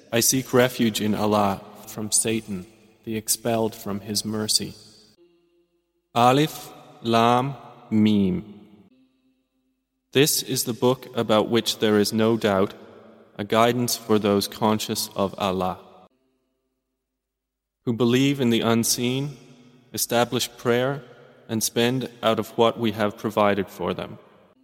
I seek refuge in Allah from Satan, the expelled from His mercy. Alif, Lam, Mim. This is the book about which there is no doubt, a guidance for those conscious of Allah, who believe in the unseen, establish prayer, and spend out of what we have provided for them,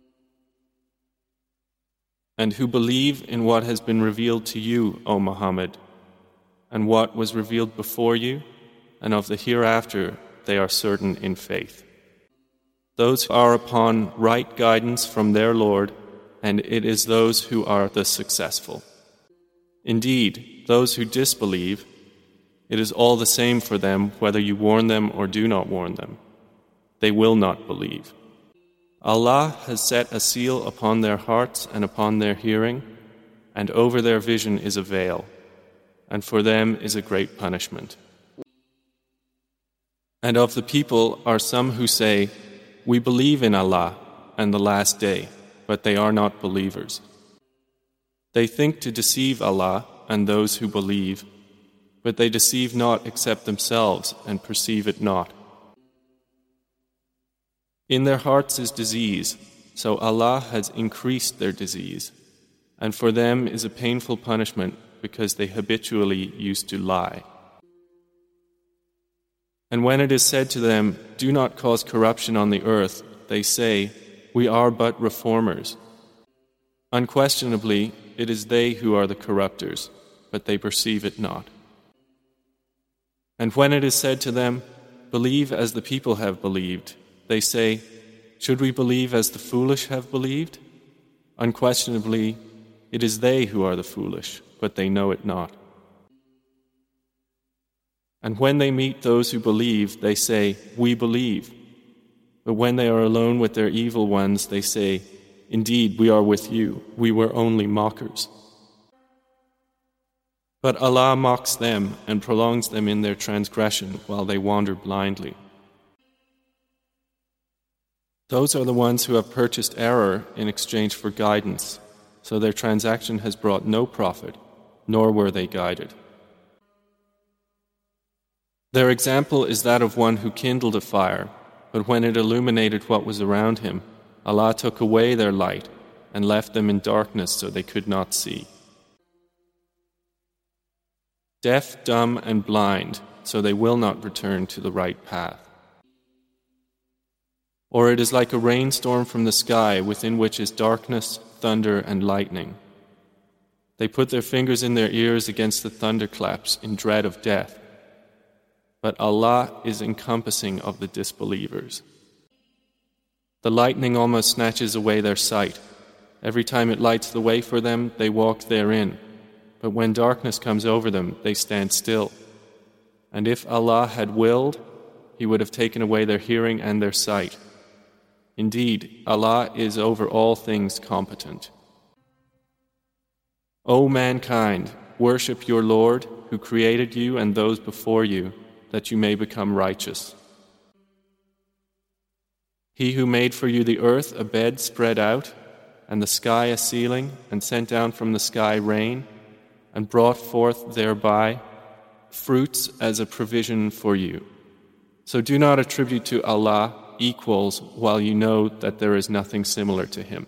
and who believe in what has been revealed to you, O Muhammad, and what was revealed before you, and of the hereafter they are certain in faith. Those who are upon right guidance from their Lord, and it is those who are the successful. Indeed, those who disbelieve, it is all the same for them whether you warn them or do not warn them. They will not believe. Allah has set a seal upon their hearts and upon their hearing, and over their vision is a veil, and for them is a great punishment. And of the people are some who say, "We believe in Allah and the Last Day," but they are not believers. They think to deceive Allah and those who believe, but they deceive not except themselves and perceive it not. In their hearts is disease, so Allah has increased their disease, and for them is a painful punishment because they habitually used to lie. And when it is said to them, "Do not cause corruption on the earth," they say, "We are but reformers." Unquestionably, it is they who are the corrupters, but they perceive it not. And when it is said to them, "Believe as the people have believed," they say, "Should we believe as the foolish have believed?" Unquestionably, it is they who are the foolish, but they know it not. And when they meet those who believe, they say, "We believe." But when they are alone with their evil ones, they say, "Indeed, we are with you. We were only mockers." But Allah mocks them and prolongs them in their transgression while they wander blindly. Those are the ones who have purchased error in exchange for guidance, so their transaction has brought no profit, nor were they guided. Their example is that of one who kindled a fire, but when it illuminated what was around him, Allah took away their light and left them in darkness so they could not see. Deaf, dumb, and blind, so they will not return to the right path. Or it is like a rainstorm from the sky within which is darkness, thunder, and lightning. They put their fingers in their ears against the thunderclaps in dread of death. But Allah is encompassing of the disbelievers. The lightning almost snatches away their sight. Every time it lights the way for them, they walk therein. But when darkness comes over them, they stand still. And if Allah had willed, He would have taken away their hearing and their sight. Indeed, Allah is over all things competent. O mankind, worship your Lord, who created you and those before you, that you may become righteous. He who made for you the earth a bed spread out, and the sky a ceiling, and sent down from the sky rain, and brought forth thereby fruits as a provision for you. So do not attribute to Allah equals while you know that there is nothing similar to Him.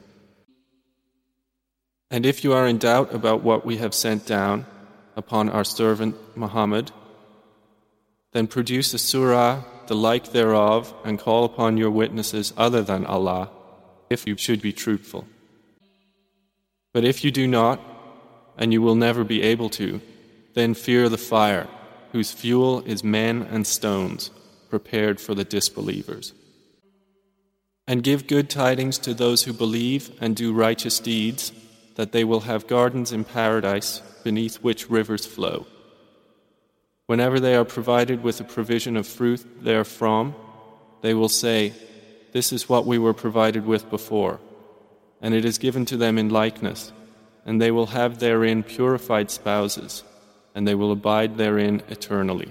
And if you are in doubt about what we have sent down upon our servant Muhammad, then produce a surah, the like thereof, and call upon your witnesses other than Allah, if you should be truthful. But if you do not, and you will never be able to, then fear the fire, whose fuel is men and stones, prepared for the disbelievers. And give good tidings to those who believe and do righteous deeds, that they will have gardens in paradise beneath which rivers flow. Whenever they are provided with a provision of fruit therefrom, they will say, "This is what we were provided with before," and it is given to them in likeness, and they will have therein purified spouses, and they will abide therein eternally.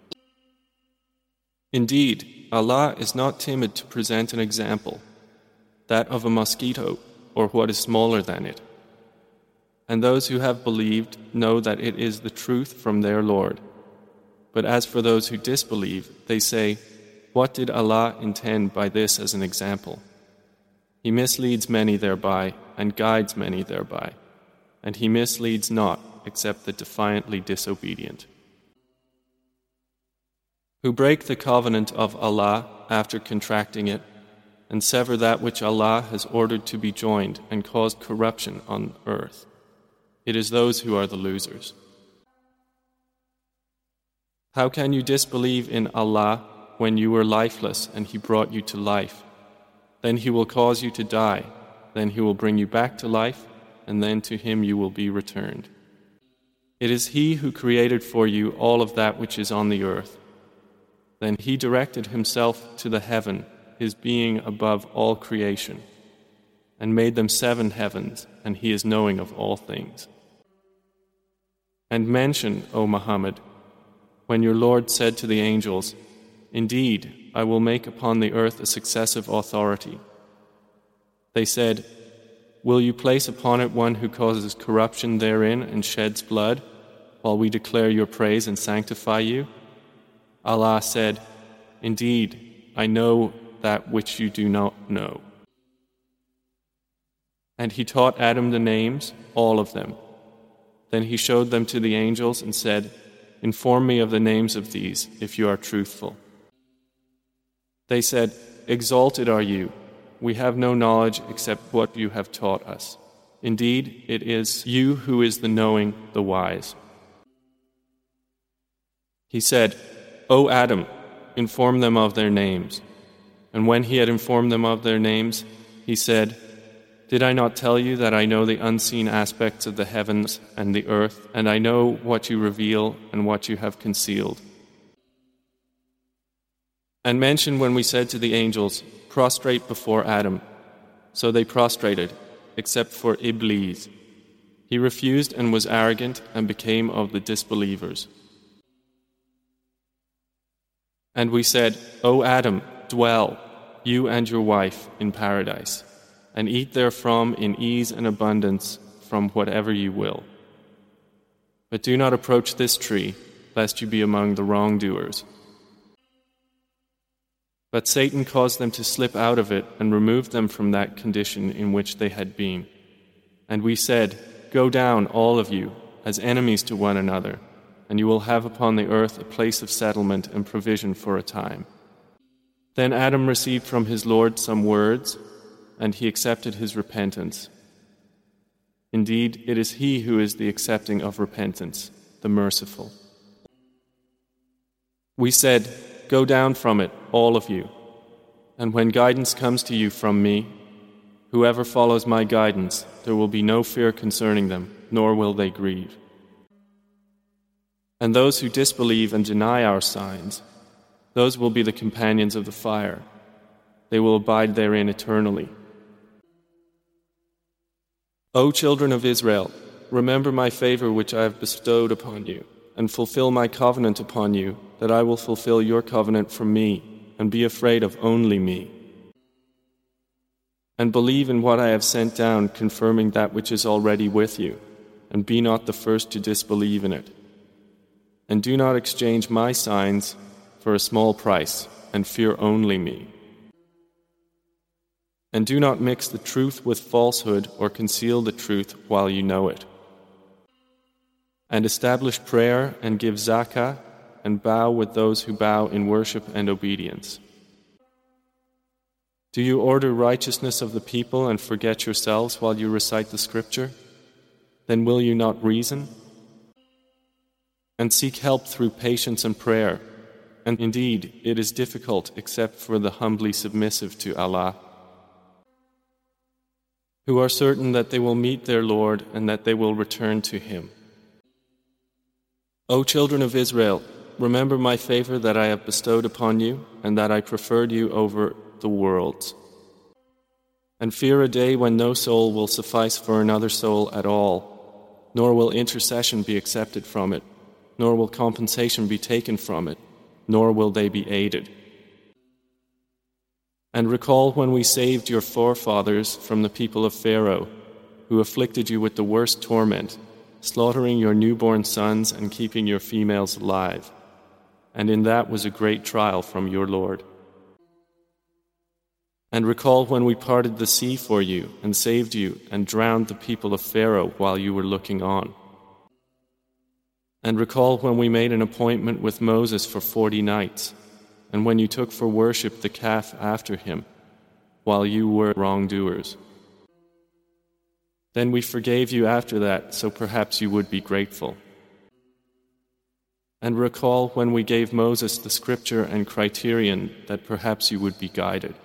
Indeed, Allah is not timid to present an example, that of a mosquito or what is smaller than it. And those who have believed know that it is the truth from their Lord. But as for those who disbelieve, they say, "What did Allah intend by this as an example?" He misleads many thereby, and guides many thereby, and He misleads not except the defiantly disobedient. Who break the covenant of Allah after contracting it, and sever that which Allah has ordered to be joined and caused corruption on earth. It is those who are the losers. How can you disbelieve in Allah when you were lifeless and He brought you to life? Then He will cause you to die, then He will bring you back to life, and then to Him you will be returned. It is He who created for you all of that which is on the earth. Then He directed Himself to the heaven, His being above all creation, and made them 7 heavens, and He is knowing of all things. And mention, O Muhammad, when your Lord said to the angels, "Indeed, I will make upon the earth a successive authority." They said, "Will you place upon it one who causes corruption therein and sheds blood, while we declare your praise and sanctify you?" Allah said, "Indeed, I know that which you do not know." And He taught Adam the names, all of them. Then He showed them to the angels and said, "Inform me of the names of these, if you are truthful." They said, "Exalted are you. We have no knowledge except what you have taught us. Indeed, it is you who is the knowing, the wise." He said, "O Adam, inform them of their names." And when He had informed them of their names, He said, "Did I not tell you that I know the unseen aspects of the heavens and the earth, and I know what you reveal and what you have concealed?" And mention when we said to the angels, "Prostrate before Adam." So they prostrated, except for Iblis. He refused and was arrogant and became of the disbelievers. And we said, "O Adam, dwell, you and your wife, in paradise, and eat therefrom in ease and abundance from whatever you will. But do not approach this tree, lest you be among the wrongdoers." But Satan caused them to slip out of it and removed them from that condition in which they had been. And we said, "Go down, all of you, as enemies to one another, and you will have upon the earth a place of settlement and provision for a time." Then Adam received from his Lord some words, and he accepted his repentance. Indeed, it is He who is the accepting of repentance, the merciful. We said, "Go down from it, all of you. And when guidance comes to you from me, whoever follows my guidance, there will be no fear concerning them, nor will they grieve. And those who disbelieve and deny our signs, those will be the companions of the fire. They will abide therein eternally. O children of Israel, remember my favor which I have bestowed upon you, and fulfill my covenant upon you, that I will fulfill your covenant from me, and be afraid of only me. And believe in what I have sent down, confirming that which is already with you, and be not the first to disbelieve in it. And do not exchange my signs for a small price, and fear only me. And do not mix the truth with falsehood or conceal the truth while you know it. And establish prayer and give zakah and bow with those who bow in worship and obedience. Do you order righteousness of the people and forget yourselves while you recite the scripture? Then will you not reason? And seek help through patience and prayer. And indeed, it is difficult except for the humbly submissive to Allah, who are certain that they will meet their Lord and that they will return to Him. O children of Israel, remember my favor that I have bestowed upon you, and that I preferred you over the worlds. And fear a day when no soul will suffice for another soul at all, nor will intercession be accepted from it, nor will compensation be taken from it, nor will they be aided. And recall when we saved your forefathers from the people of Pharaoh, who afflicted you with the worst torment, slaughtering your newborn sons and keeping your females alive. And in that was a great trial from your Lord. And recall when we parted the sea for you and saved you and drowned the people of Pharaoh while you were looking on. And recall when we made an appointment with Moses for 40 nights, and when you took for worship the calf after him, while you were wrongdoers. Then we forgave you after that, so perhaps you would be grateful. And recall when we gave Moses the scripture and criterion, that perhaps you would be guided.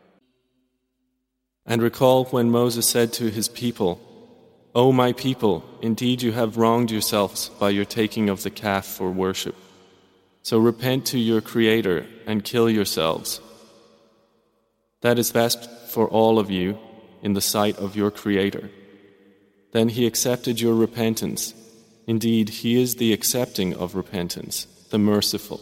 And recall when Moses said to his people, O my people, indeed you have wronged yourselves by your taking of the calf for worship. So repent to your Creator and kill yourselves. That is best for all of you in the sight of your Creator. Then He accepted your repentance. Indeed, He is the accepting of repentance, the merciful.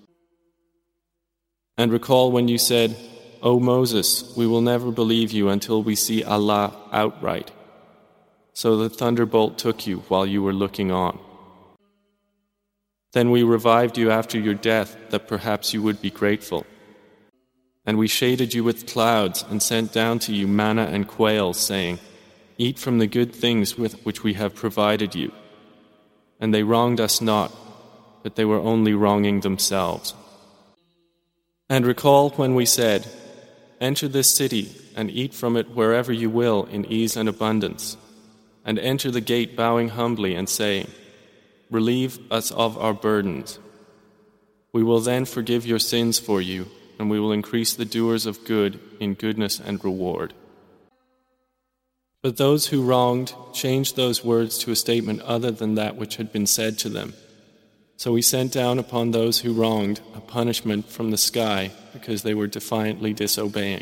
And recall when you said, O Moses, we will never believe you until we see Allah outright. So the thunderbolt took you while you were looking on. Then we revived you after your death, that perhaps you would be grateful. And we shaded you with clouds and sent down to you manna and quail, saying, Eat from the good things with which we have provided you. And they wronged us not, but they were only wronging themselves. And recall when we said, Enter this city and eat from it wherever you will in ease and abundance, and enter the gate bowing humbly and saying, Relieve us of our burdens. We will then forgive your sins for you, and we will increase the doers of good in goodness and reward. But those who wronged changed those words to a statement other than that which had been said to them. So we sent down upon those who wronged a punishment from the sky because they were defiantly disobeying.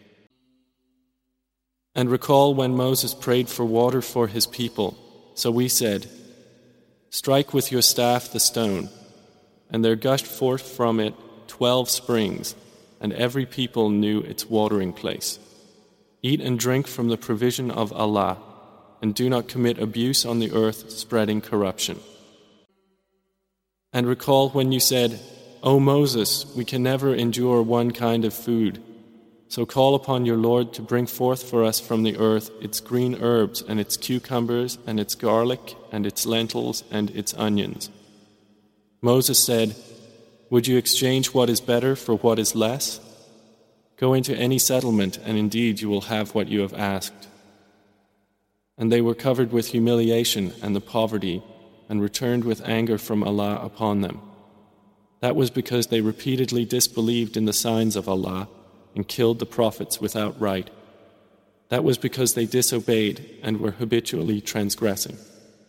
And recall when Moses prayed for water for his people. So we said, Strike with your staff the stone. And there gushed forth from it 12 springs, and every people knew its watering place. Eat and drink from the provision of Allah, and do not commit abuse on the earth, spreading corruption. And recall when you said, O Moses, we can never endure one kind of food. So call upon your Lord to bring forth for us from the earth its green herbs and its cucumbers and its garlic and its lentils and its onions. Moses said, Would you exchange what is better for what is less? Go into any settlement, and indeed you will have what you have asked. And they were covered with humiliation and the poverty, and returned with anger from Allah upon them. That was because they repeatedly disbelieved in the signs of Allah and killed the prophets without right. That was because they disobeyed and were habitually transgressing.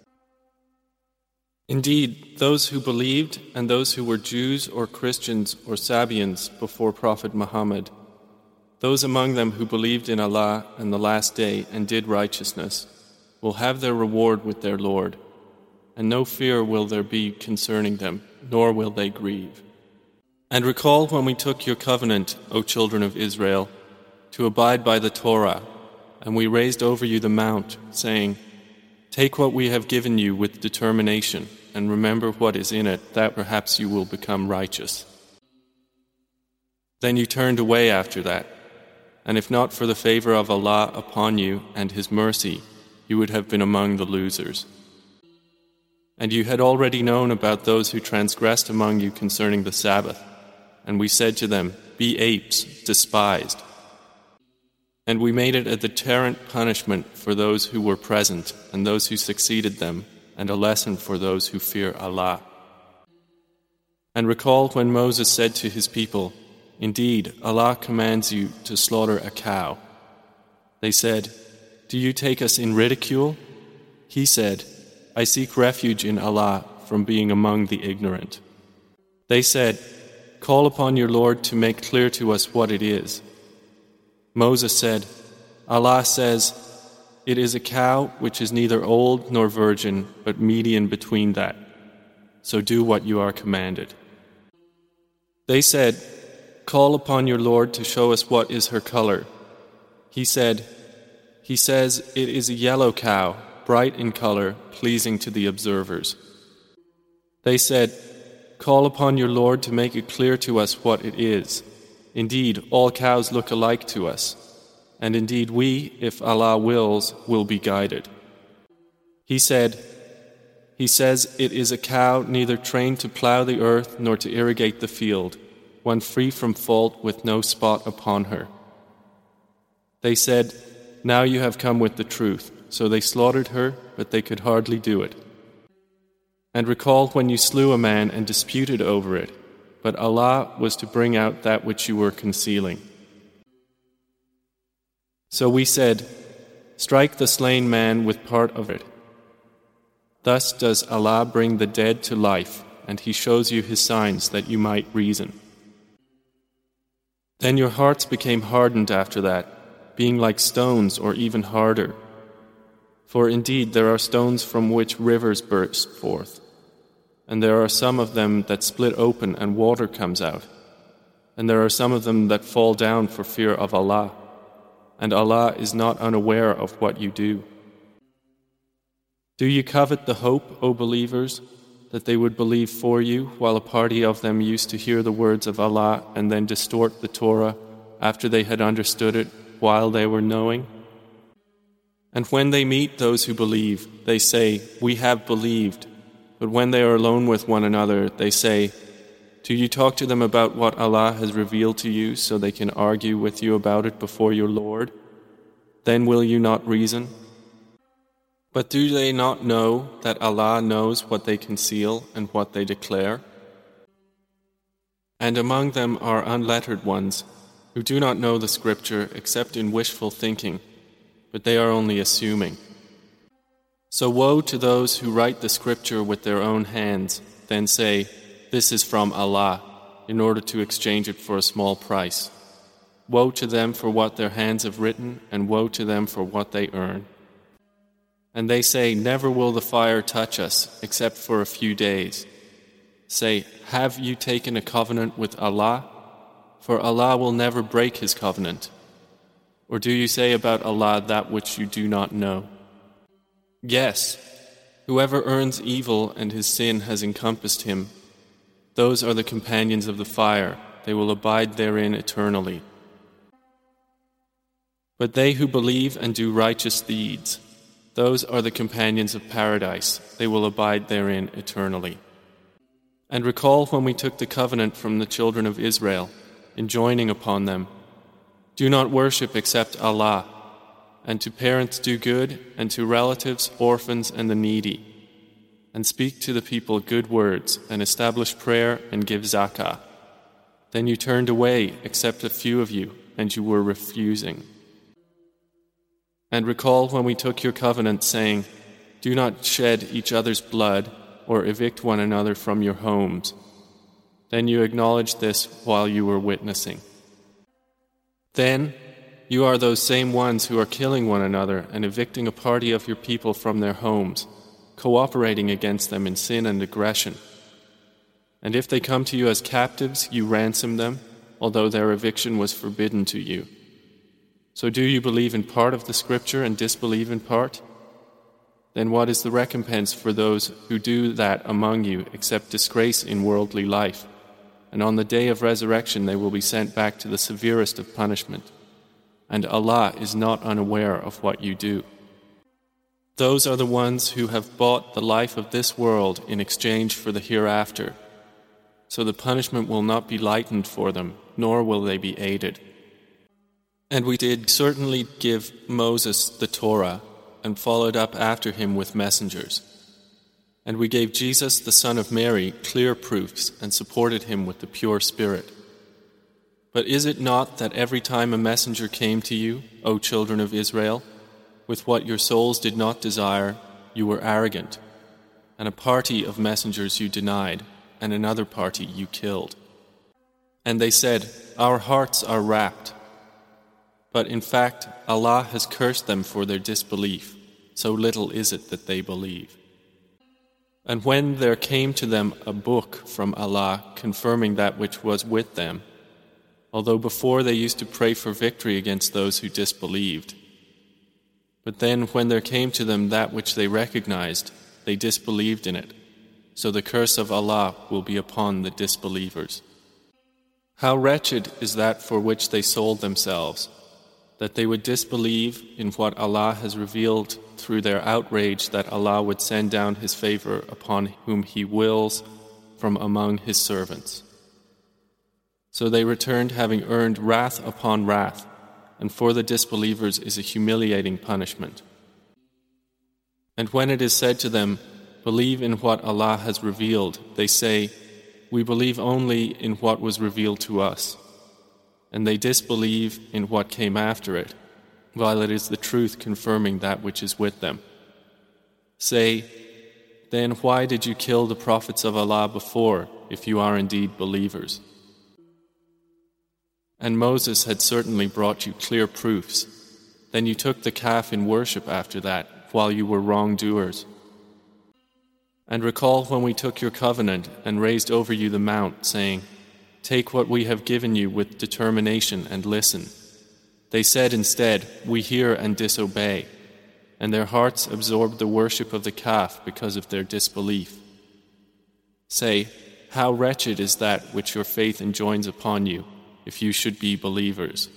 Indeed, those who believed and those who were Jews or Christians or Sabians before Prophet Muhammad, those among them who believed in Allah and the Last Day and did righteousness, will have their reward with their Lord, and no fear will there be concerning them, nor will they grieve. And recall when we took your covenant, O children of Israel, to abide by the Torah, and we raised over you the mount, saying, Take what we have given you with determination, and remember what is in it, that perhaps you will become righteous. Then you turned away after that, and if not for the favor of Allah upon you and His mercy, you would have been among the losers. And you had already known about those who transgressed among you concerning the Sabbath, and we said to them, Be apes, despised. And we made it a deterrent punishment for those who were present and those who succeeded them, and a lesson for those who fear Allah. And recall when Moses said to his people, Indeed, Allah commands you to slaughter a cow. They said, Do you take us in ridicule? He said, I seek refuge in Allah from being among the ignorant. They said, Call upon your Lord to make clear to us what it is. Moses said, Allah says, It is a cow which is neither old nor virgin, but median between that. So do what you are commanded. They said, Call upon your Lord to show us what is her color. He said, He says it is a yellow cow, bright in color, pleasing to the observers. They said, "Call upon your Lord to make it clear to us what it is. Indeed, all cows look alike to us, and indeed we, if Allah wills, will be guided." He says it is a cow neither trained to plow the earth nor to irrigate the field, one free from fault with no spot upon her. They said, "Now you have come with the truth." So they slaughtered her, but they could hardly do it. And recall when you slew a man and disputed over it, but Allah was to bring out that which you were concealing. So we said, "Strike the slain man with part of it." Thus does Allah bring the dead to life, and He shows you His signs that you might reason. Then your hearts became hardened after that, being like stones or even harder. For indeed there are stones from which rivers burst forth, and there are some of them that split open and water comes out, and there are some of them that fall down for fear of Allah, and Allah is not unaware of what you do. Do you covet the hope, O believers, that they would believe for you, while a party of them used to hear the words of Allah and then distort the Torah after they had understood it while they were knowing? And when they meet those who believe, they say, "We have believed." But when they are alone with one another, they say, "Do you talk to them about what Allah has revealed to you so they can argue with you about it before your Lord? Then will you not reason? But do they not know that Allah knows what they conceal and what they declare? And among them are unlettered ones who do not know the scripture except in wishful thinking, but they are only assuming. So woe to those who write the scripture with their own hands, then say, "This is from Allah," in order to exchange it for a small price. Woe to them for what their hands have written, and woe to them for what they earn. And they say, "Never will the fire touch us, except for a few days." Say, "Have you taken a covenant with Allah? For Allah will never break His covenant. Or do you say about Allah that which you do not know? Yes, whoever earns evil and his sin has encompassed him, those are the companions of the fire, they will abide therein eternally. But they who believe and do righteous deeds, those are the companions of paradise, they will abide therein eternally. And recall when we took the covenant from the children of Israel, enjoining upon them, "Do not worship except Allah, and to parents do good, and to relatives, orphans, and the needy. And speak to the people good words, and establish prayer, and give zakah." Then you turned away, except a few of you, and you were refusing. And recall when we took your covenant, saying, "Do not shed each other's blood, or evict one another from your homes." Then you acknowledged this while you were witnessing. Then you are those same ones who are killing one another and evicting a party of your people from their homes, cooperating against them in sin and aggression. And if they come to you as captives, you ransom them, although their eviction was forbidden to you. So do you believe in part of the scripture and disbelieve in part? Then what is the recompense for those who do that among you except disgrace in worldly life? And on the day of resurrection they will be sent back to the severest of punishment. And Allah is not unaware of what you do. Those are the ones who have bought the life of this world in exchange for the hereafter. So the punishment will not be lightened for them, nor will they be aided. And we did certainly give Moses the Torah, and followed up after him with messengers. And we gave Jesus, the son of Mary, clear proofs and supported him with the pure spirit. But is it not that every time a messenger came to you, O children of Israel, with what your souls did not desire, you were arrogant, and a party of messengers you denied, and another party you killed? And they said, "Our hearts are wrapped." But in fact, Allah has cursed them for their disbelief, so little is it that they believe. And when there came to them a book from Allah confirming that which was with them, although before they used to pray for victory against those who disbelieved, But then when there came to them that which they recognized, they disbelieved in it. So the curse of Allah will be upon the disbelievers. How wretched is that for which they sold themselves, that they would disbelieve in what Allah has revealed through their outrage that Allah would send down His favor upon whom He wills from among His servants. So they returned having earned wrath upon wrath, and for the disbelievers is a humiliating punishment. And when it is said to them, "Believe in what Allah has revealed," they say, "We believe only in what was revealed to us." And they disbelieve in what came after it, while it is the truth confirming that which is with them. Say, then why did you kill the prophets of Allah before, if you are indeed believers? And Moses had certainly brought you clear proofs. Then you took the calf in worship after that, while you were wrongdoers. And recall when we took your covenant and raised over you the mount, saying, "Take what we have given you with determination and listen." They said instead, "We hear and disobey," and their hearts absorbed the worship of the calf because of their disbelief. Say, how wretched is that which your faith enjoins upon you, if you should be believers.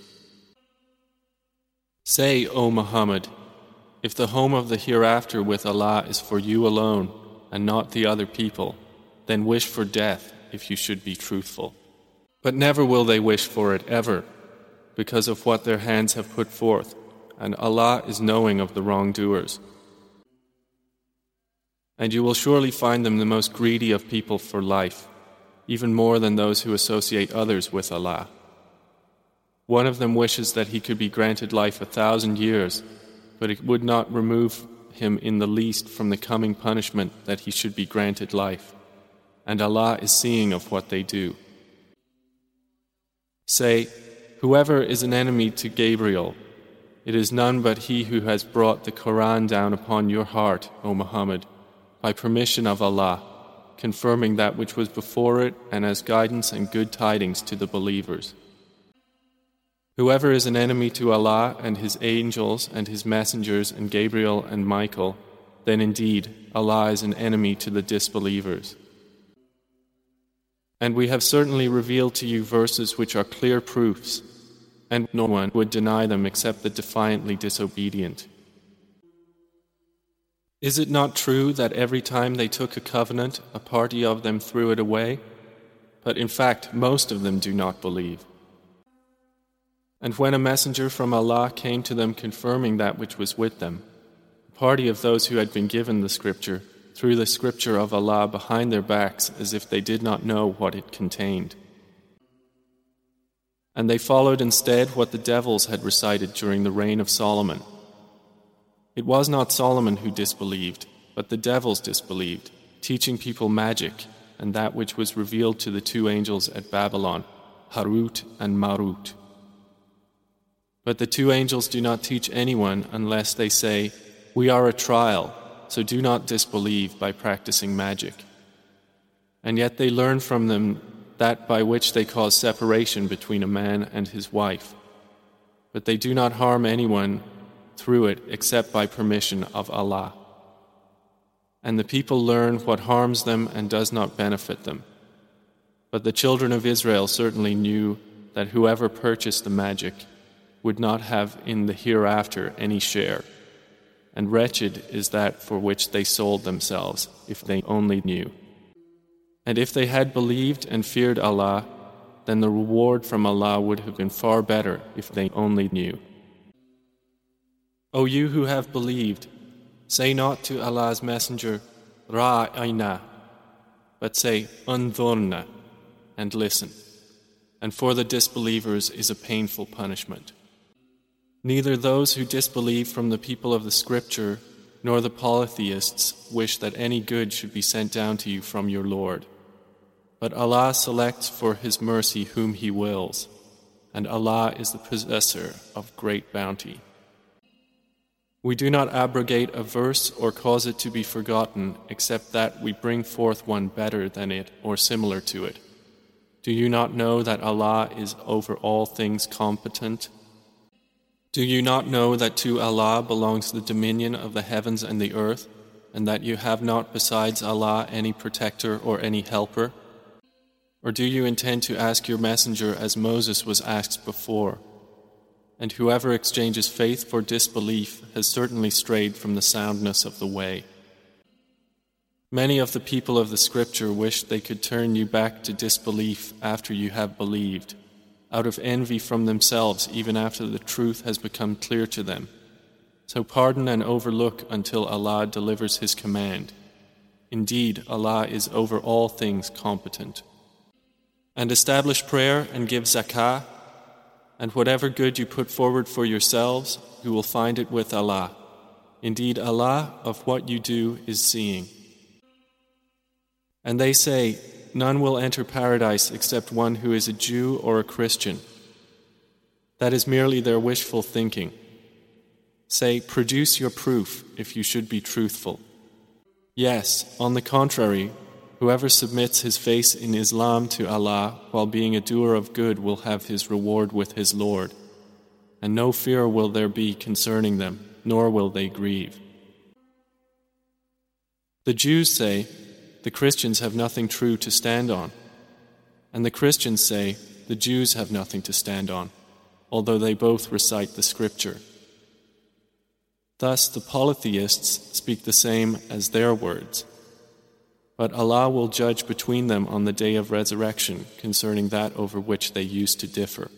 Say, O Muhammad, if the home of the hereafter with Allah is for you alone and not the other people, then wish for death if you should be truthful. But never will they wish for it ever, because of what their hands have put forth, and Allah is knowing of the wrongdoers. And you will surely find them the most greedy of people for life, even more than those who associate others with Allah. One of them wishes that he could be granted life 1,000 years, but it would not remove him in the least from the coming punishment that he should be granted life, and Allah is seeing of what they do. Say, whoever is an enemy to Gabriel, it is none but he who has brought the Quran down upon your heart, O Muhammad, by permission of Allah, confirming that which was before it and as guidance and good tidings to the believers. Whoever is an enemy to Allah and His angels and His messengers and Gabriel and Michael, then indeed Allah is an enemy to the disbelievers. And we have certainly revealed to you verses which are clear proofs, and no one would deny them except the defiantly disobedient. Is it not true that every time they took a covenant, a party of them threw it away? But in fact, most of them do not believe. And when a messenger from Allah came to them confirming that which was with them, a party of those who had been given the scripture threw the scripture of Allah behind their backs as if they did not know what it contained. And they followed instead what the devils had recited during the reign of Solomon. It was not Solomon who disbelieved, but the devils disbelieved, teaching people magic and that which was revealed to the two angels at Babylon, Harut and Marut. But the two angels do not teach anyone unless they say, "We are a trial, so do not disbelieve by practicing magic." And yet they learn from them that by which they cause separation between a man and his wife. But they do not harm anyone through it except by permission of Allah. And the people learn what harms them and does not benefit them. But the children of Israel certainly knew that whoever purchased the magic would not have in the hereafter any share, and wretched is that for which they sold themselves, if they only knew. And if they had believed and feared Allah, then the reward from Allah would have been far better if they only knew. O you who have believed, say not to Allah's Messenger, Ra'ayna, but say, Unzurna, and listen. And for the disbelievers is a painful punishment. Neither those who disbelieve from the people of the scripture nor the polytheists wish that any good should be sent down to you from your Lord. But Allah selects for His mercy whom He wills, and Allah is the possessor of great bounty. We do not abrogate a verse or cause it to be forgotten except that we bring forth one better than it or similar to it. Do you not know that Allah is over all things competent? Do you not know that to Allah belongs the dominion of the heavens and the earth, and that you have not besides Allah any protector or any helper? Or do you intend to ask your messenger as Moses was asked before? And whoever exchanges faith for disbelief has certainly strayed from the soundness of the way. Many of the people of the scripture wish they could turn you back to disbelief after you have believed, out of envy from themselves even after the truth has become clear to them. So pardon and overlook until Allah delivers His command. Indeed, Allah is over all things competent. And establish prayer and give zakah, and whatever good you put forward for yourselves, you will find it with Allah. Indeed, Allah of what you do is seeing. And they say, none will enter paradise except one who is a Jew or a Christian. That is merely their wishful thinking. Say, produce your proof if you should be truthful. Yes, on the contrary, whoever submits his face in Islam to Allah while being a doer of good will have his reward with his Lord, and no fear will there be concerning them, nor will they grieve. The Jews say, the Christians have nothing true to stand on, and the Christians say, the Jews have nothing to stand on, although they both recite the scripture. Thus the polytheists speak the same as their words. But Allah will judge between them on the day of resurrection concerning that over which they used to differ.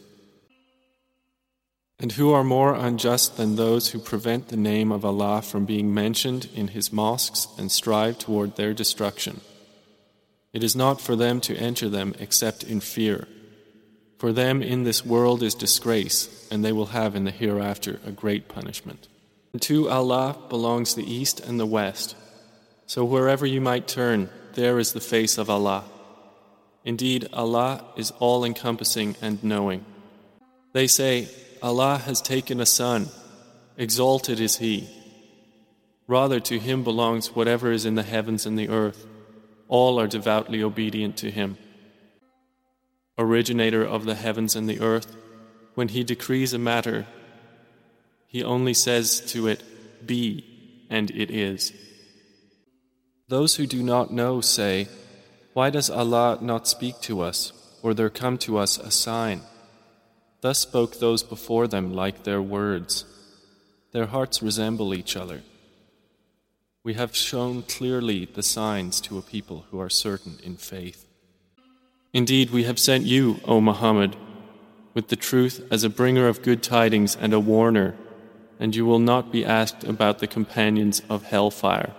And who are more unjust than those who prevent the name of Allah from being mentioned in His mosques and strive toward their destruction? It is not for them to enter them except in fear. For them in this world is disgrace, and they will have in the hereafter a great punishment. And to Allah belongs the east and the west. So wherever you might turn, there is the face of Allah. Indeed, Allah is all-encompassing and knowing. They say, Allah has taken a son, exalted is He. Rather, to Him belongs whatever is in the heavens and the earth. All are devoutly obedient to Him. Originator of the heavens and the earth, when He decrees a matter, He only says to it, be, and it is. Those who do not know say, why does Allah not speak to us, or there come to us a sign? Thus spoke those before them like their words. Their hearts resemble each other. We have shown clearly the signs to a people who are certain in faith. Indeed, we have sent you, O Muhammad, with the truth as a bringer of good tidings and a warner, and you will not be asked about the companions of hellfire.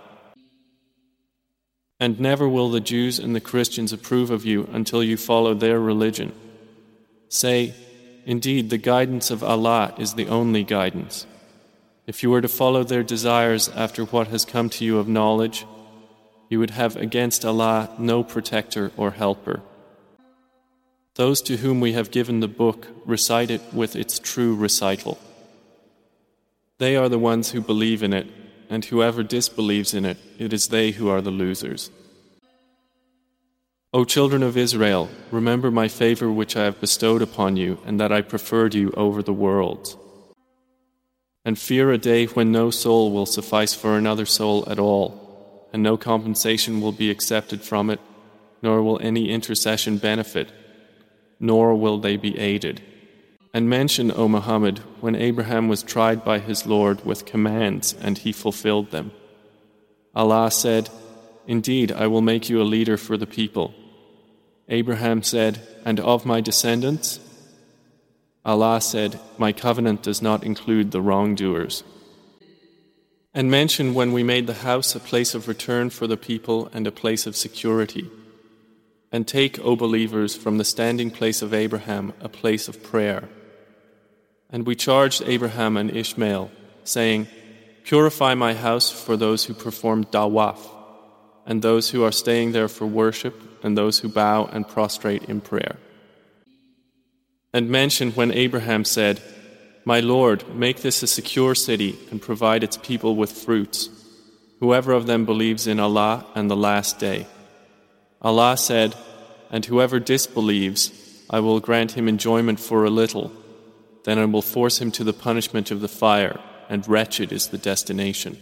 And never will the Jews and the Christians approve of you until you follow their religion. Say, indeed, the guidance of Allah is the only guidance. If you were to follow their desires after what has come to you of knowledge, you would have against Allah no protector or helper. Those to whom we have given the book recite it with its true recital. They are the ones who believe in it, and whoever disbelieves in it, it is they who are the losers. O children of Israel, remember my favor which I have bestowed upon you, and that I preferred you over the worlds. And fear a day when no soul will suffice for another soul at all, and no compensation will be accepted from it, nor will any intercession benefit, nor will they be aided. And mention, O Muhammad, when Abraham was tried by his Lord with commands and he fulfilled them. Allah said, indeed, I will make you a leader for the people. Abraham said, and of my descendants? Allah said, my covenant does not include the wrongdoers. And mention when we made the house a place of return for the people and a place of security. And take, O believers, from the standing place of Abraham a place of prayer. And we charged Abraham and Ishmael, saying, purify my house for those who perform dawaf, and those who are staying there for worship, and those who bow and prostrate in prayer. And mention when Abraham said, my Lord, make this a secure city and provide its people with fruits, whoever of them believes in Allah and the last day. Allah said, and whoever disbelieves, I will grant him enjoyment for a little, then I will force him to the punishment of the fire, and wretched is the destination.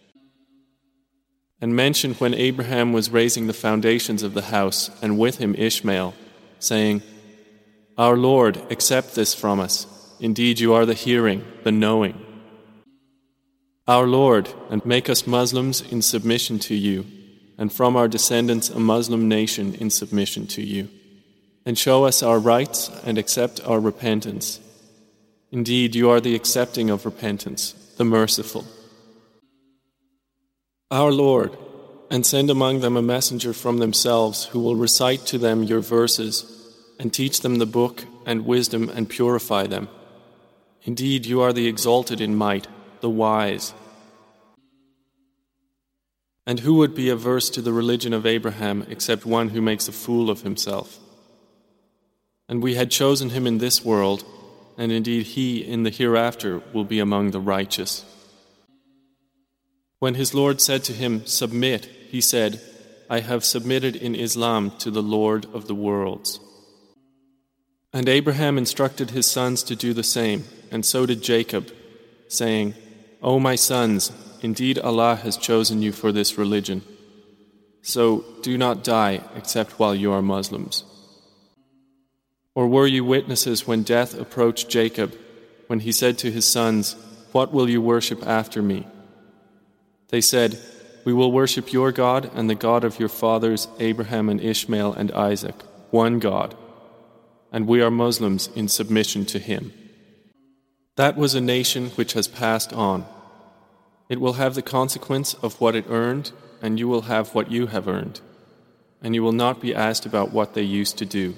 And mention when Abraham was raising the foundations of the house, and with him Ishmael, saying, Our Lord, accept this from us. Indeed, you are the hearing, the knowing. Our Lord, and make us Muslims in submission to you, and from our descendants a Muslim nation in submission to you. And show us our rights and accept our repentance. Indeed, you are the accepting of repentance, the merciful. Our Lord, and send among them a messenger from themselves who will recite to them your verses and teach them the book and wisdom and purify them. Indeed, you are the exalted in might, the wise. And who would be averse to the religion of Abraham except one who makes a fool of himself? And we had chosen him in this world, and indeed he in the hereafter will be among the righteous. When his Lord said to him, Submit, he said, I have submitted in Islam to the Lord of the worlds. And Abraham instructed his sons to do the same, and so did Jacob, saying, O my sons, indeed Allah has chosen you for this religion. So do not die except while you are Muslims. Or were you witnesses when death approached Jacob, when he said to his sons, What will you worship after me? They said, We will worship your God and the God of your fathers Abraham and Ishmael and Isaac, one God, and we are Muslims in submission to him. That was a nation which has passed on. It will have the consequence of what it earned, and you will have what you have earned, and you will not be asked about what they used to do.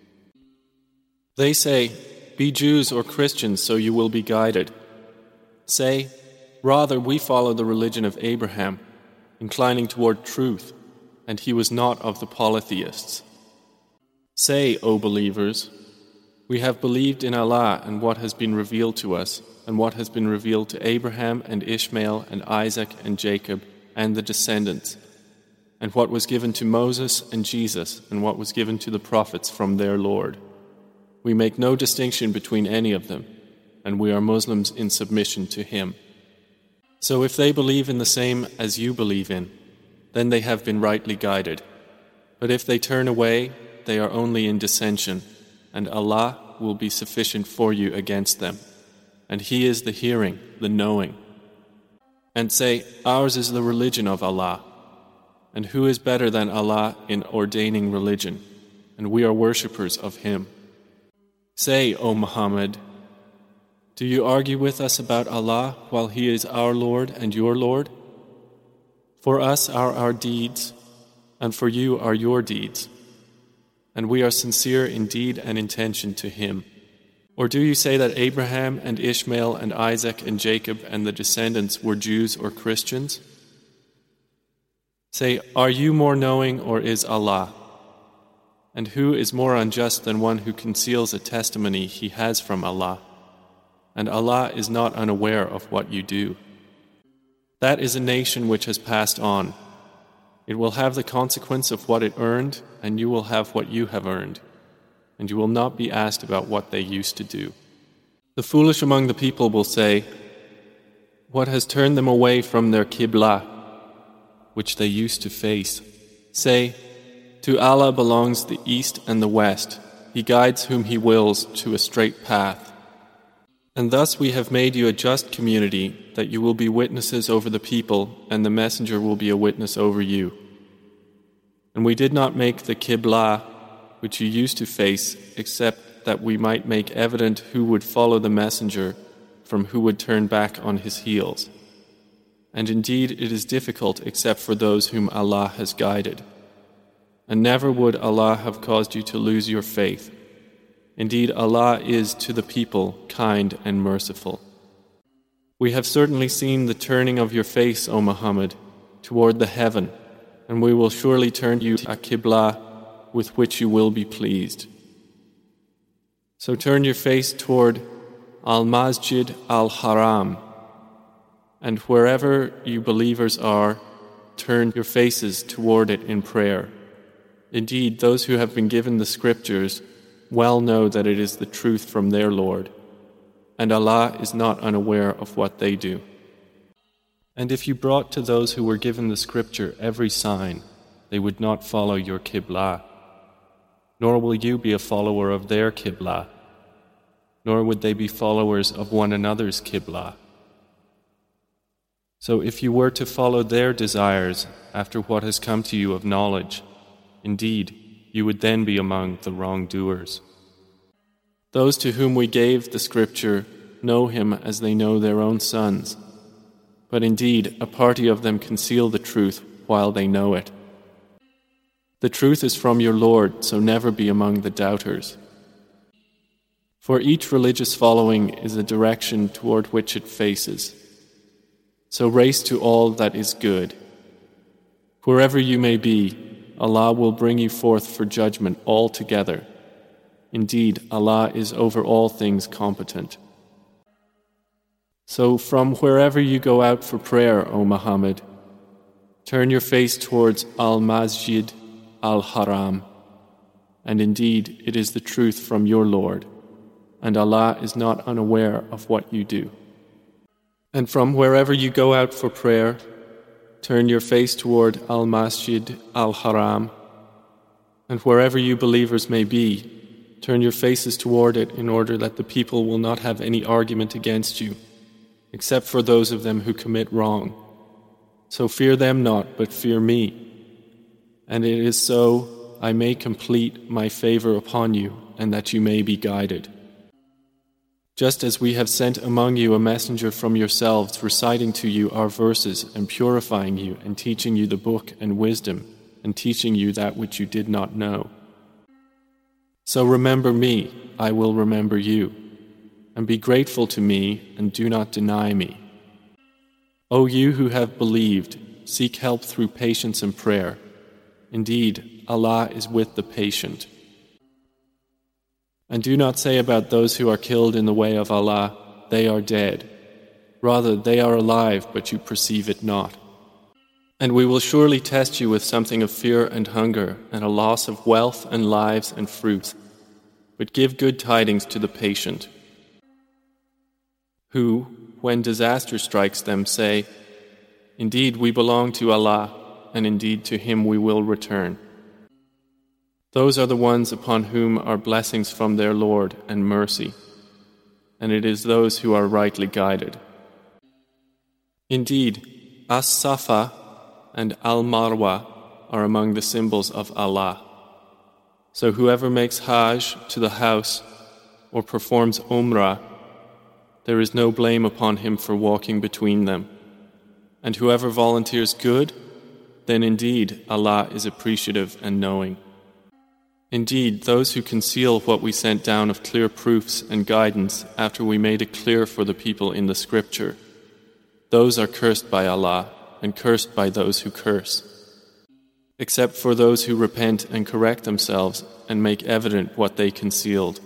They say, Be Jews or Christians so you will be guided. Say, Rather we follow the religion of Abraham, inclining toward truth, and he was not of the polytheists. Say, O believers, we have believed in Allah and what has been revealed to us, and what has been revealed to Abraham and Ishmael and Isaac and Jacob and the descendants, and what was given to Moses and Jesus, and what was given to the prophets from their Lord. We make no distinction between any of them, and we are Muslims in submission to him. So if they believe in the same as you believe in, then they have been rightly guided. But if they turn away, they are only in dissension, and Allah will be sufficient for you against them. And He is the hearing, the knowing. And say, Ours is the religion of Allah. And who is better than Allah in ordaining religion? And we are worshippers of Him. Say, O Muhammad, do you argue with us about Allah while He is our Lord and your Lord? For us are our deeds, and for you are your deeds. And we are sincere in deed and intention to Him. Or do you say that Abraham and Ishmael and Isaac and Jacob and the descendants were Jews or Christians? Say, are you more knowing or is Allah? And who is more unjust than one who conceals a testimony he has from Allah? And Allah is not unaware of what you do. That is a nation which has passed on. It will have the consequence of what it earned, and you will have what you have earned, and you will not be asked about what they used to do. The foolish among the people will say, what has turned them away from their Qibla, which they used to face? Say, to Allah belongs the east and the west. He guides whom He wills to a straight path. And thus we have made you a just community, that you will be witnesses over the people, and the messenger will be a witness over you. And we did not make the Qibla, which you used to face, except that we might make evident who would follow the messenger from who would turn back on his heels. And indeed it is difficult except for those whom Allah has guided. And never would Allah have caused you to lose your faith. Indeed, Allah is to the people kind and merciful. We have certainly seen the turning of your face, O Muhammad, toward the heaven, and we will surely turn you to a Qibla with which you will be pleased. So turn your face toward Al-Masjid Al-Haram, and wherever you believers are, turn your faces toward it in prayer. Indeed, those who have been given the scriptures well know that it is the truth from their Lord. and Allah is not unaware of what they do. And if you brought to those who were given the scripture every sign, they would not follow your Qibla, nor will you be a follower of their Qibla, nor would they be followers of one another's Qibla. So if you were to follow their desires after what has come to you of knowledge, indeed, you would then be among the wrongdoers. Those to whom we gave the scripture know him as they know their own sons, but indeed a party of them conceal the truth while they know it. The truth is from your Lord, so never be among the doubters. For each religious following is a direction toward which it faces. So race to all that is good. Wherever you may be, Allah will bring you forth for judgment all together. Indeed, Allah is over all things competent. So from wherever you go out for prayer, O Muhammad, turn your face towards Al-Masjid Al-Haram, and indeed it is the truth from your Lord, and Allah is not unaware of what you do. And from wherever you go out for prayer, turn your face toward Al-Masjid Al-Haram, and wherever you believers may be, turn your faces toward it in order that the people will not have any argument against you, except for those of them who commit wrong. So fear them not, but fear me. And it is so I may complete my favor upon you, and that you may be guided. Just as we have sent among you a messenger from yourselves, reciting to you our verses and purifying you and teaching you the book and wisdom and teaching you that which you did not know. So remember me, I will remember you, and be grateful to me and do not deny me. O you who have believed, seek help through patience and prayer. Indeed, Allah is with the patient. And do not say about those who are killed in the way of Allah, they are dead. Rather, they are alive, but you perceive it not. And we will surely test you with something of fear and hunger, and a loss of wealth and lives and fruits. But give good tidings to the patient, who, when disaster strikes them, say, indeed, we belong to Allah, and indeed to Him we will return. Those are the ones upon whom are blessings from their Lord and mercy, and it is those who are rightly guided. Indeed, As-Safa and Al-Marwa are among the symbols of Allah. So whoever makes Hajj to the house or performs Umrah, there is no blame upon him for walking between them. And whoever volunteers good, then indeed Allah is appreciative and knowing. Indeed, those who conceal what we sent down of clear proofs and guidance after we made it clear for the people in the scripture, those are cursed by Allah and cursed by those who curse, except for those who repent and correct themselves and make evident what they concealed.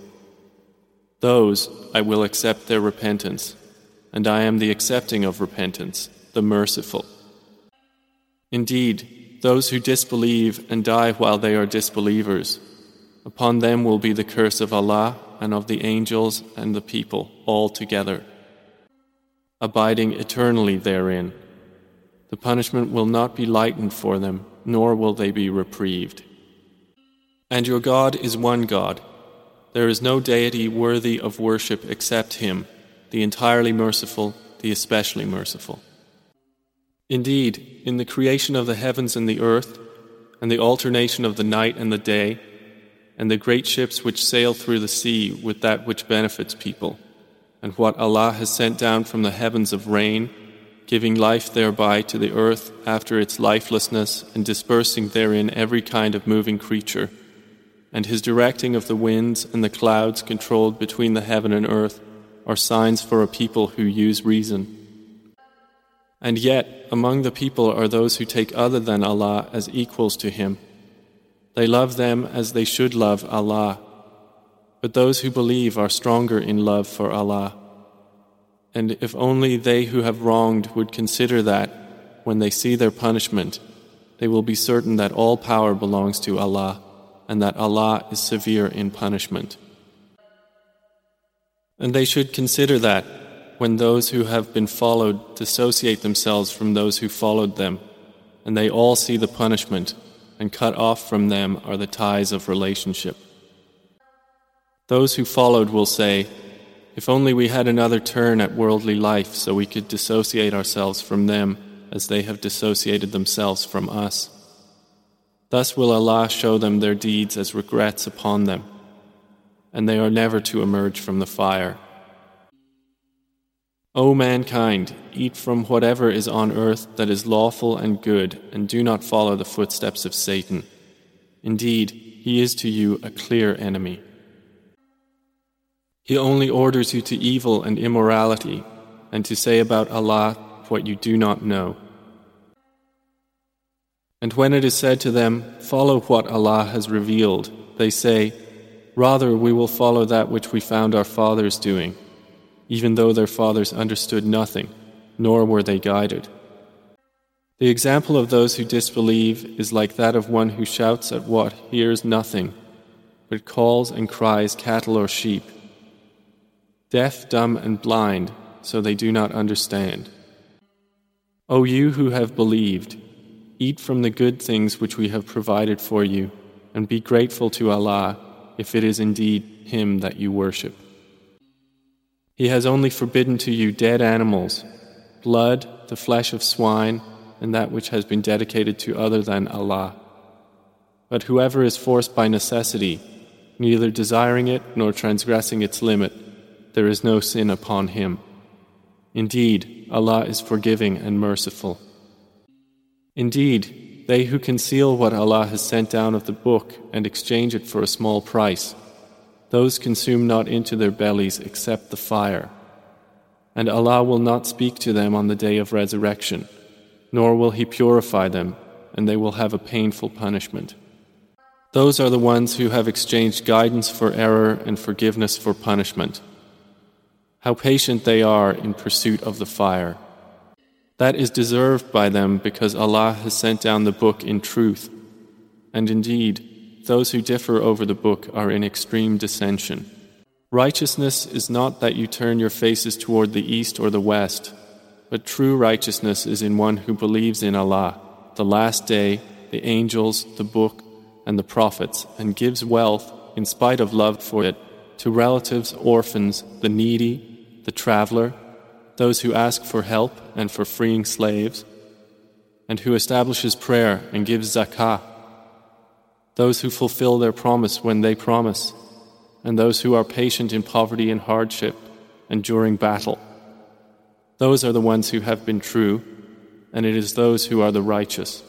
Those I will accept their repentance, and I am the accepting of repentance, the merciful. Indeed, those who disbelieve and die while they are disbelievers, upon them will be the curse of Allah and of the angels and the people all together, abiding eternally therein. The punishment will not be lightened for them, nor will they be reprieved. And your God is one God. There is no deity worthy of worship except Him, the entirely merciful, the especially merciful. Indeed, in the creation of the heavens and the earth, and the alternation of the night and the day, and the great ships which sail through the sea with that which benefits people, and what Allah has sent down from the heavens of rain, giving life thereby to the earth after its lifelessness and dispersing therein every kind of moving creature, and His directing of the winds and the clouds controlled between the heaven and earth are signs for a people who use reason. And yet, among the people are those who take other than Allah as equals to Him. They love them as they should love Allah, but those who believe are stronger in love for Allah. And if only they who have wronged would consider that, when they see their punishment, they will be certain that all power belongs to Allah, and that Allah is severe in punishment. And they should consider that when those who have been followed dissociate themselves from those who followed them, and they all see the punishment, and cut off from them are the ties of relationship. Those who followed will say, "If only we had another turn at worldly life so we could dissociate ourselves from them as they have dissociated themselves from us." Thus will Allah show them their deeds as regrets upon them, and they are never to emerge from the fire. O mankind, eat from whatever is on earth that is lawful and good, and do not follow the footsteps of Satan. Indeed, he is to you a clear enemy. He only orders you to evil and immorality, and to say about Allah what you do not know. And when it is said to them, "Follow what Allah has revealed," they say, "Rather, we will follow that which we found our fathers doing," even though their fathers understood nothing, nor were they guided. The example of those who disbelieve is like that of one who shouts at what hears nothing, but calls and cries cattle or sheep, deaf, dumb, and blind, so they do not understand. O you who have believed, eat from the good things which we have provided for you, and be grateful to Allah if it is indeed Him that you worship. He has only forbidden to you dead animals, blood, the flesh of swine, and that which has been dedicated to other than Allah. But whoever is forced by necessity, neither desiring it nor transgressing its limit, there is no sin upon him. Indeed, Allah is forgiving and merciful. Indeed, they who conceal what Allah has sent down of the book and exchange it for a small price, those consume not into their bellies except the fire. And Allah will not speak to them on the day of resurrection, nor will He purify them, and they will have a painful punishment. Those are the ones who have exchanged guidance for error and forgiveness for punishment. How patient they are in pursuit of the fire. That is deserved by them because Allah has sent down the book in truth, and indeed, those who differ over the book are in extreme dissension. Righteousness is not that you turn your faces toward the east or the west, but true righteousness is in one who believes in Allah, the last day, the angels, the book, and the prophets, and gives wealth, in spite of love for it, to relatives, orphans, the needy, the traveler, those who ask for help and for freeing slaves, and who establishes prayer and gives zakah, those who fulfill their promise when they promise, and those who are patient in poverty and hardship and during battle. Those are the ones who have been true, and it is those who are the righteous.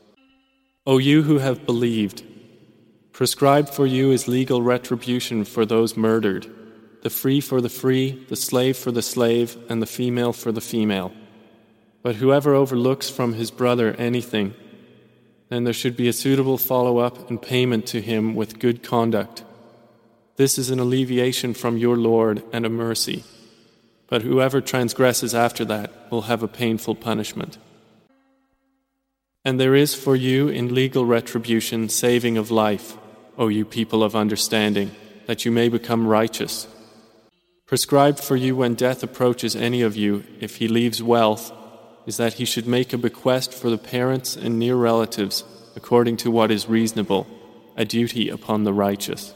O you who have believed, prescribed for you is legal retribution for those murdered, the free for the free, the slave for the slave, and the female for the female. But whoever overlooks from his brother anything, then there should be a suitable follow-up and payment to him with good conduct. This is an alleviation from your Lord and a mercy. But whoever transgresses after that will have a painful punishment. And there is for you in legal retribution saving of life, O you people of understanding, that you may become righteous. Prescribed for you when death approaches any of you, if he leaves wealth, is that he should make a bequest for the parents and near relatives according to what is reasonable, a duty upon the righteous.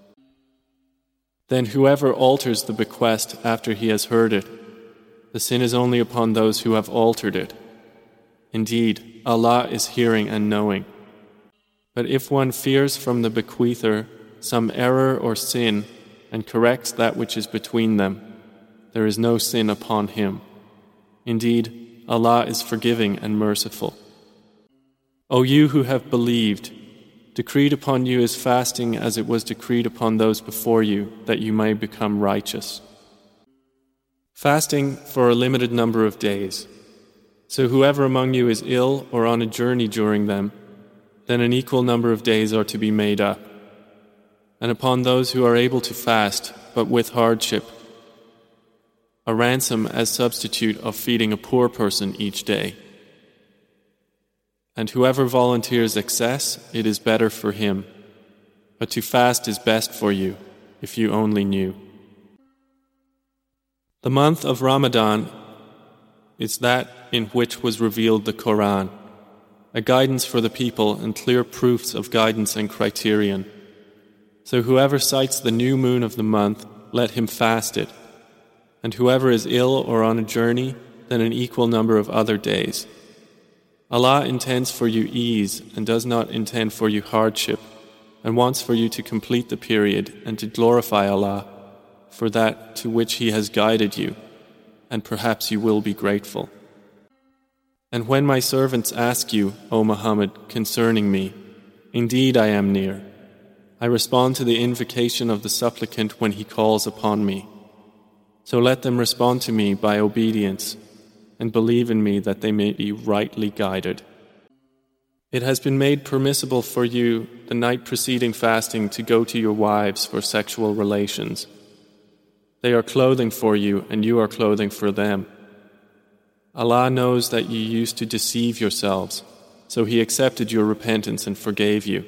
Then whoever alters the bequest after he has heard it, the sin is only upon those who have altered it. Indeed, Allah is hearing and knowing. But if one fears from the bequeather some error or sin and corrects that which is between them, there is no sin upon him. Indeed, Allah is forgiving and merciful. O you who have believed, decreed upon you is fasting as it was decreed upon those before you, that you may become righteous. Fasting for a limited number of days. So whoever among you is ill or on a journey during them, then an equal number of days are to be made up. And upon those who are able to fast, but with hardship, a ransom as substitute of feeding a poor person each day. And whoever volunteers excess, it is better for him. But to fast is best for you, if you only knew. The month of Ramadan is that in which was revealed the Quran, a guidance for the people and clear proofs of guidance and criterion. So whoever sights the new moon of the month, let him fast it, and whoever is ill or on a journey, then an equal number of other days. Allah intends for you ease and does not intend for you hardship, and wants for you to complete the period and to glorify Allah for that to which He has guided you, and perhaps you will be grateful. And when my servants ask you, O Muhammad, concerning me, indeed I am near. I respond to the invocation of the supplicant when he calls upon me. So let them respond to me by obedience, and believe in me that they may be rightly guided. It has been made permissible for you the night preceding fasting to go to your wives for sexual relations. They are clothing for you and you are clothing for them. Allah knows that you used to deceive yourselves, so He accepted your repentance and forgave you.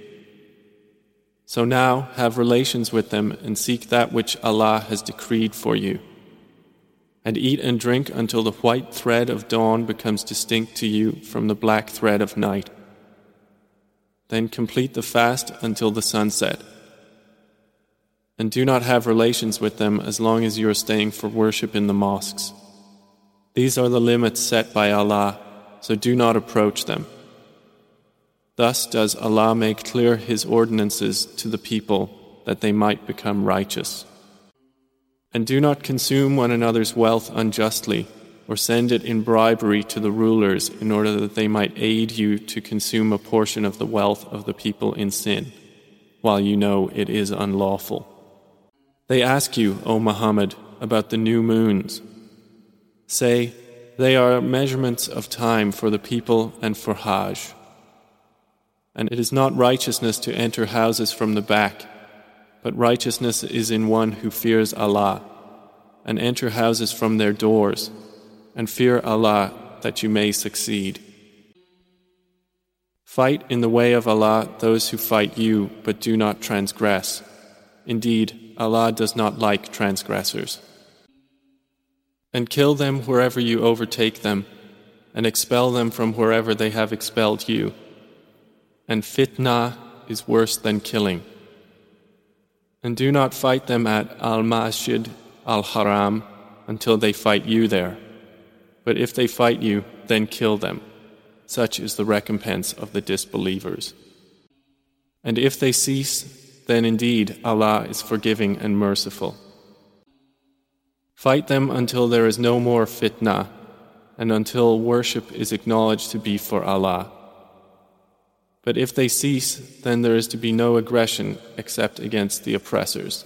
So now have relations with them and seek that which Allah has decreed for you. And eat and drink until the white thread of dawn becomes distinct to you from the black thread of night. Then complete the fast until the sunset. And do not have relations with them as long as you are staying for worship in the mosques. These are the limits set by Allah, so do not approach them. Thus does Allah make clear His ordinances to the people that they might become righteous. And do not consume one another's wealth unjustly, or send it in bribery to the rulers in order that they might aid you to consume a portion of the wealth of the people in sin, while you know it is unlawful. They ask you, O Muhammad, about the new moons. Say, they are measurements of time for the people and for Hajj. And it is not righteousness to enter houses from the back, but righteousness is in one who fears Allah, and enter houses from their doors, and fear Allah that you may succeed. Fight in the way of Allah those who fight you, but do not transgress. Indeed, Allah does not like transgressors. And kill them wherever you overtake them, and expel them from wherever they have expelled you. And fitna is worse than killing. And do not fight them at Al-Masjid Al-Haram until they fight you there. But if they fight you, then kill them. Such is the recompense of the disbelievers. And if they cease, then indeed Allah is forgiving and merciful. Fight them until there is no more fitna, and until worship is acknowledged to be for Allah. But if they cease, then there is to be no aggression except against the oppressors.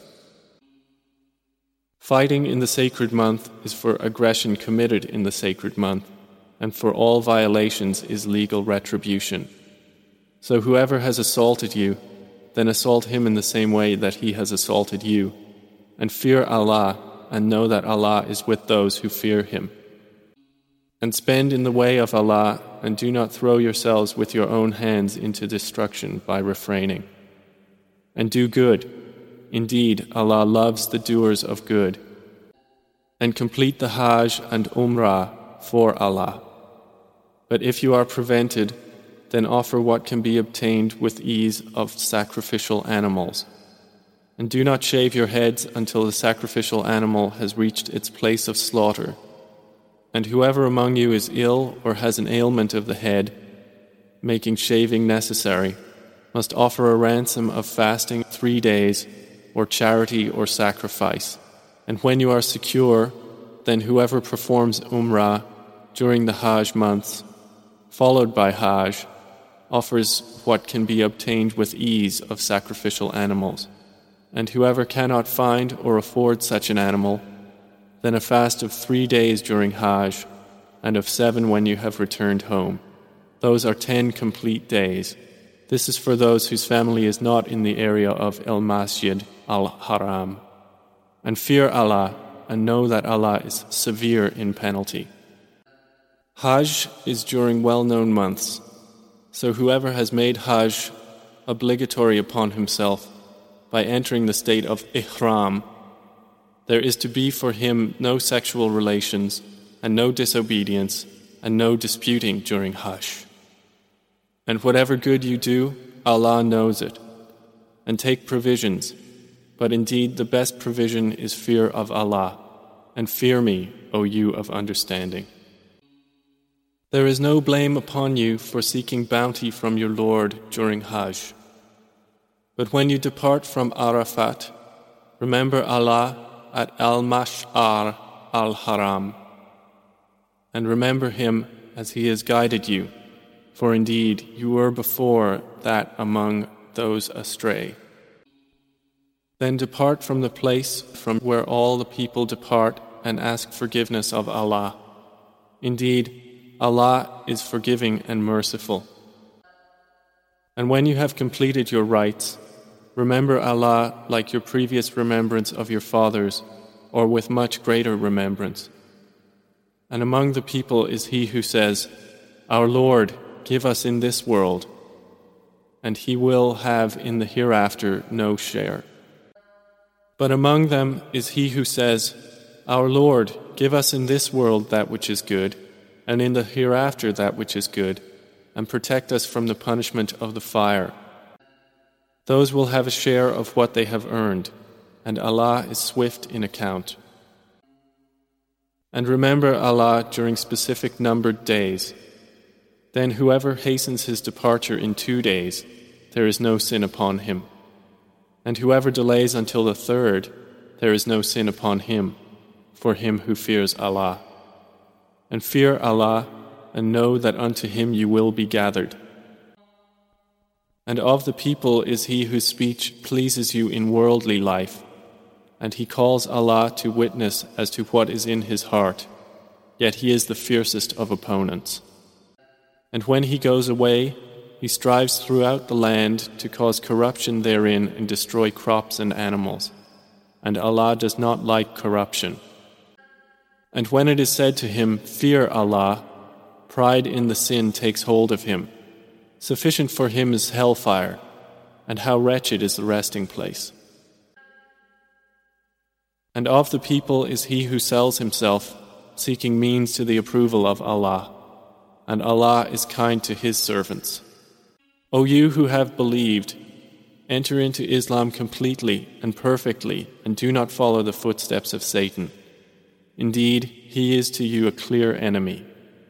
Fighting in the sacred month is for aggression committed in the sacred month, and for all violations is legal retribution. So whoever has assaulted you, then assault him in the same way that he has assaulted you, and fear Allah, and know that Allah is with those who fear Him. And spend in the way of Allah, and do not throw yourselves with your own hands into destruction by refraining. And do good. Indeed, Allah loves the doers of good. And complete the Hajj and Umrah for Allah. But if you are prevented, then offer what can be obtained with ease of sacrificial animals. And do not shave your heads until the sacrificial animal has reached its place of slaughter. And whoever among you is ill or has an ailment of the head, making shaving necessary, must offer a ransom of fasting 3 days, or charity or sacrifice. And when you are secure, then whoever performs Umrah during the Hajj months, followed by Hajj, offers what can be obtained with ease of sacrificial animals. And whoever cannot find or afford such an animal, then a fast of 3 days during Hajj, and of 7 when you have returned home. Those are 10 complete days. This is for those whose family is not in the area of Al-Masjid Al-Haram. And fear Allah, and know that Allah is severe in penalty. Hajj is during well-known months, so whoever has made Hajj obligatory upon himself by entering the state of Ihram, there is to be for him no sexual relations, and no disobedience, and no disputing during Hajj. And whatever good you do, Allah knows it. And take provisions, but indeed the best provision is fear of Allah, and fear me, O you of understanding. There is no blame upon you for seeking bounty from your Lord during Hajj. But when you depart from Arafat, remember Allah at Al-Mash'ar al-Haram, and remember Him as He has guided you, for indeed you were before that among those astray. Then depart from the place from where all the people depart and ask forgiveness of Allah. Indeed, Allah is forgiving and merciful. And when you have completed your rites, remember Allah like your previous remembrance of your fathers, or with much greater remembrance. And among the people is he who says, Our Lord, give us in this world, and he will have in the hereafter no share. But among them is he who says, Our Lord, give us in this world that which is good, and in the hereafter that which is good, and protect us from the punishment of the fire. Those will have a share of what they have earned, and Allah is swift in account. And remember Allah during specific numbered days. Then whoever hastens his departure in 2 days, there is no sin upon him. And whoever delays until the 3rd, there is no sin upon him, for him who fears Allah. And fear Allah, and know that unto Him you will be gathered. And of the people is he whose speech pleases you in worldly life, and he calls Allah to witness as to what is in his heart, yet he is the fiercest of opponents. And when he goes away, he strives throughout the land to cause corruption therein and destroy crops and animals, and Allah does not like corruption. And when it is said to him, Fear Allah, pride in the sin takes hold of him. Sufficient for him is hellfire, and how wretched is the resting place. And of the people is he who sells himself, seeking means to the approval of Allah, and Allah is kind to His servants. O you who have believed, enter into Islam completely and perfectly, and do not follow the footsteps of Satan. Indeed, he is to you a clear enemy.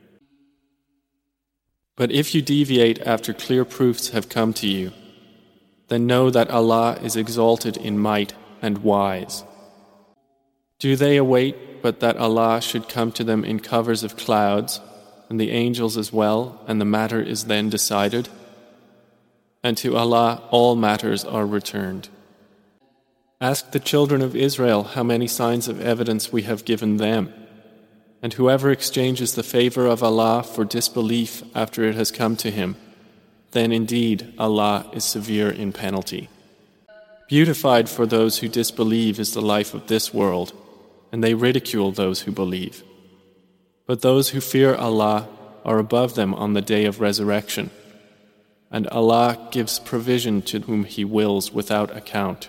But if you deviate after clear proofs have come to you, then know that Allah is exalted in might and wise. Do they await but that Allah should come to them in covers of clouds, and the angels as well, and the matter is then decided? And to Allah all matters are returned. Ask the children of Israel how many signs of evidence we have given them. And whoever exchanges the favor of Allah for disbelief after it has come to him, then indeed Allah is severe in penalty. Beautified for those who disbelieve is the life of this world, and they ridicule those who believe. But those who fear Allah are above them on the day of resurrection, and Allah gives provision to whom He wills without account.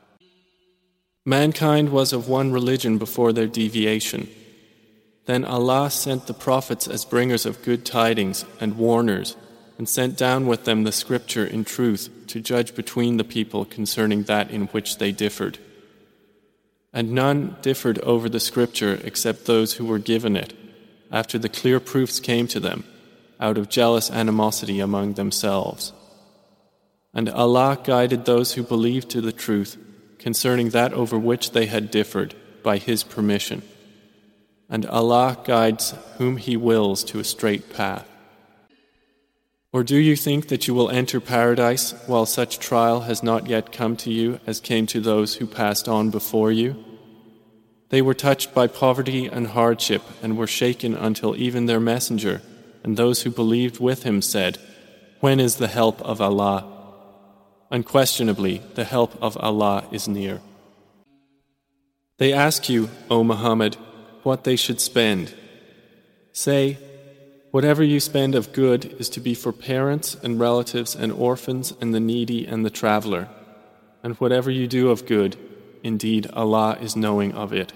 Mankind was of one religion before their deviation. Then Allah sent the prophets as bringers of good tidings and warners, and sent down with them the scripture in truth to judge between the people concerning that in which they differed. And none differed over the scripture except those who were given it, after the clear proofs came to them, out of jealous animosity among themselves. And Allah guided those who believed to the truth concerning that over which they had differed by His permission. And Allah guides whom He wills to a straight path. Or do you think that you will enter paradise while such trial has not yet come to you as came to those who passed on before you? They were touched by poverty and hardship and were shaken until even their messenger and those who believed with him said, When is the help of Allah? Unquestionably, the help of Allah is near. They ask you, O Muhammad, what they should spend. Say, whatever you spend of good is to be for parents and relatives and orphans and the needy and the traveler. And whatever you do of good, Indeed, Allah is knowing of it.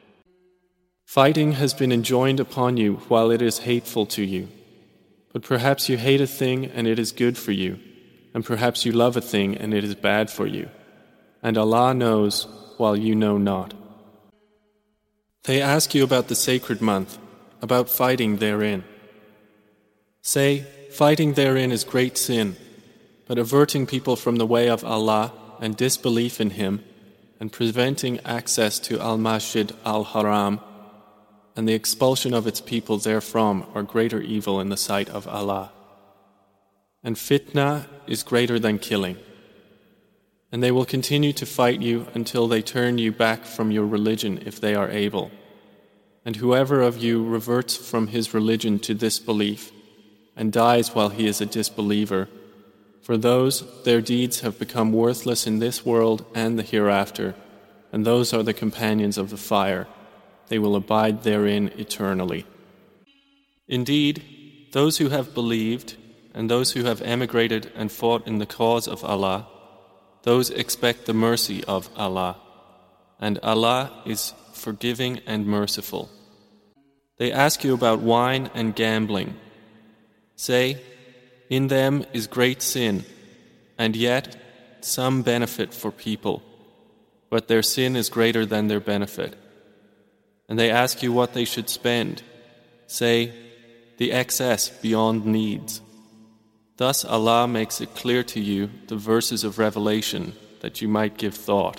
Fighting has been enjoined upon you while it is hateful to you. But perhaps you hate a thing and it is good for you, and perhaps you love a thing and it is bad for you. And Allah knows while you know not. They ask you about the sacred month, about fighting therein. Say, fighting therein is great sin, but averting people from the way of Allah and disbelief in Him, and preventing access to Al-Masjid Al-Haram, and the expulsion of its people therefrom are greater evil in the sight of Allah. And fitna is greater than killing. And they will continue to fight you until they turn you back from your religion if they are able. And whoever of you reverts from his religion to disbelief and dies while he is a disbeliever, for those their deeds have become worthless in this world and the hereafter, and those are the companions of the fire. They will abide therein eternally. Indeed, those who have believed and those who have emigrated and fought in the cause of Allah, those expect the mercy of Allah, and Allah is forgiving and merciful. They ask you about wine and gambling. Say, in them is great sin, and yet some benefit for people, but their sin is greater than their benefit. And they ask you what they should spend. Say, the excess beyond needs. Thus Allah makes it clear to you the verses of revelation that you might give thought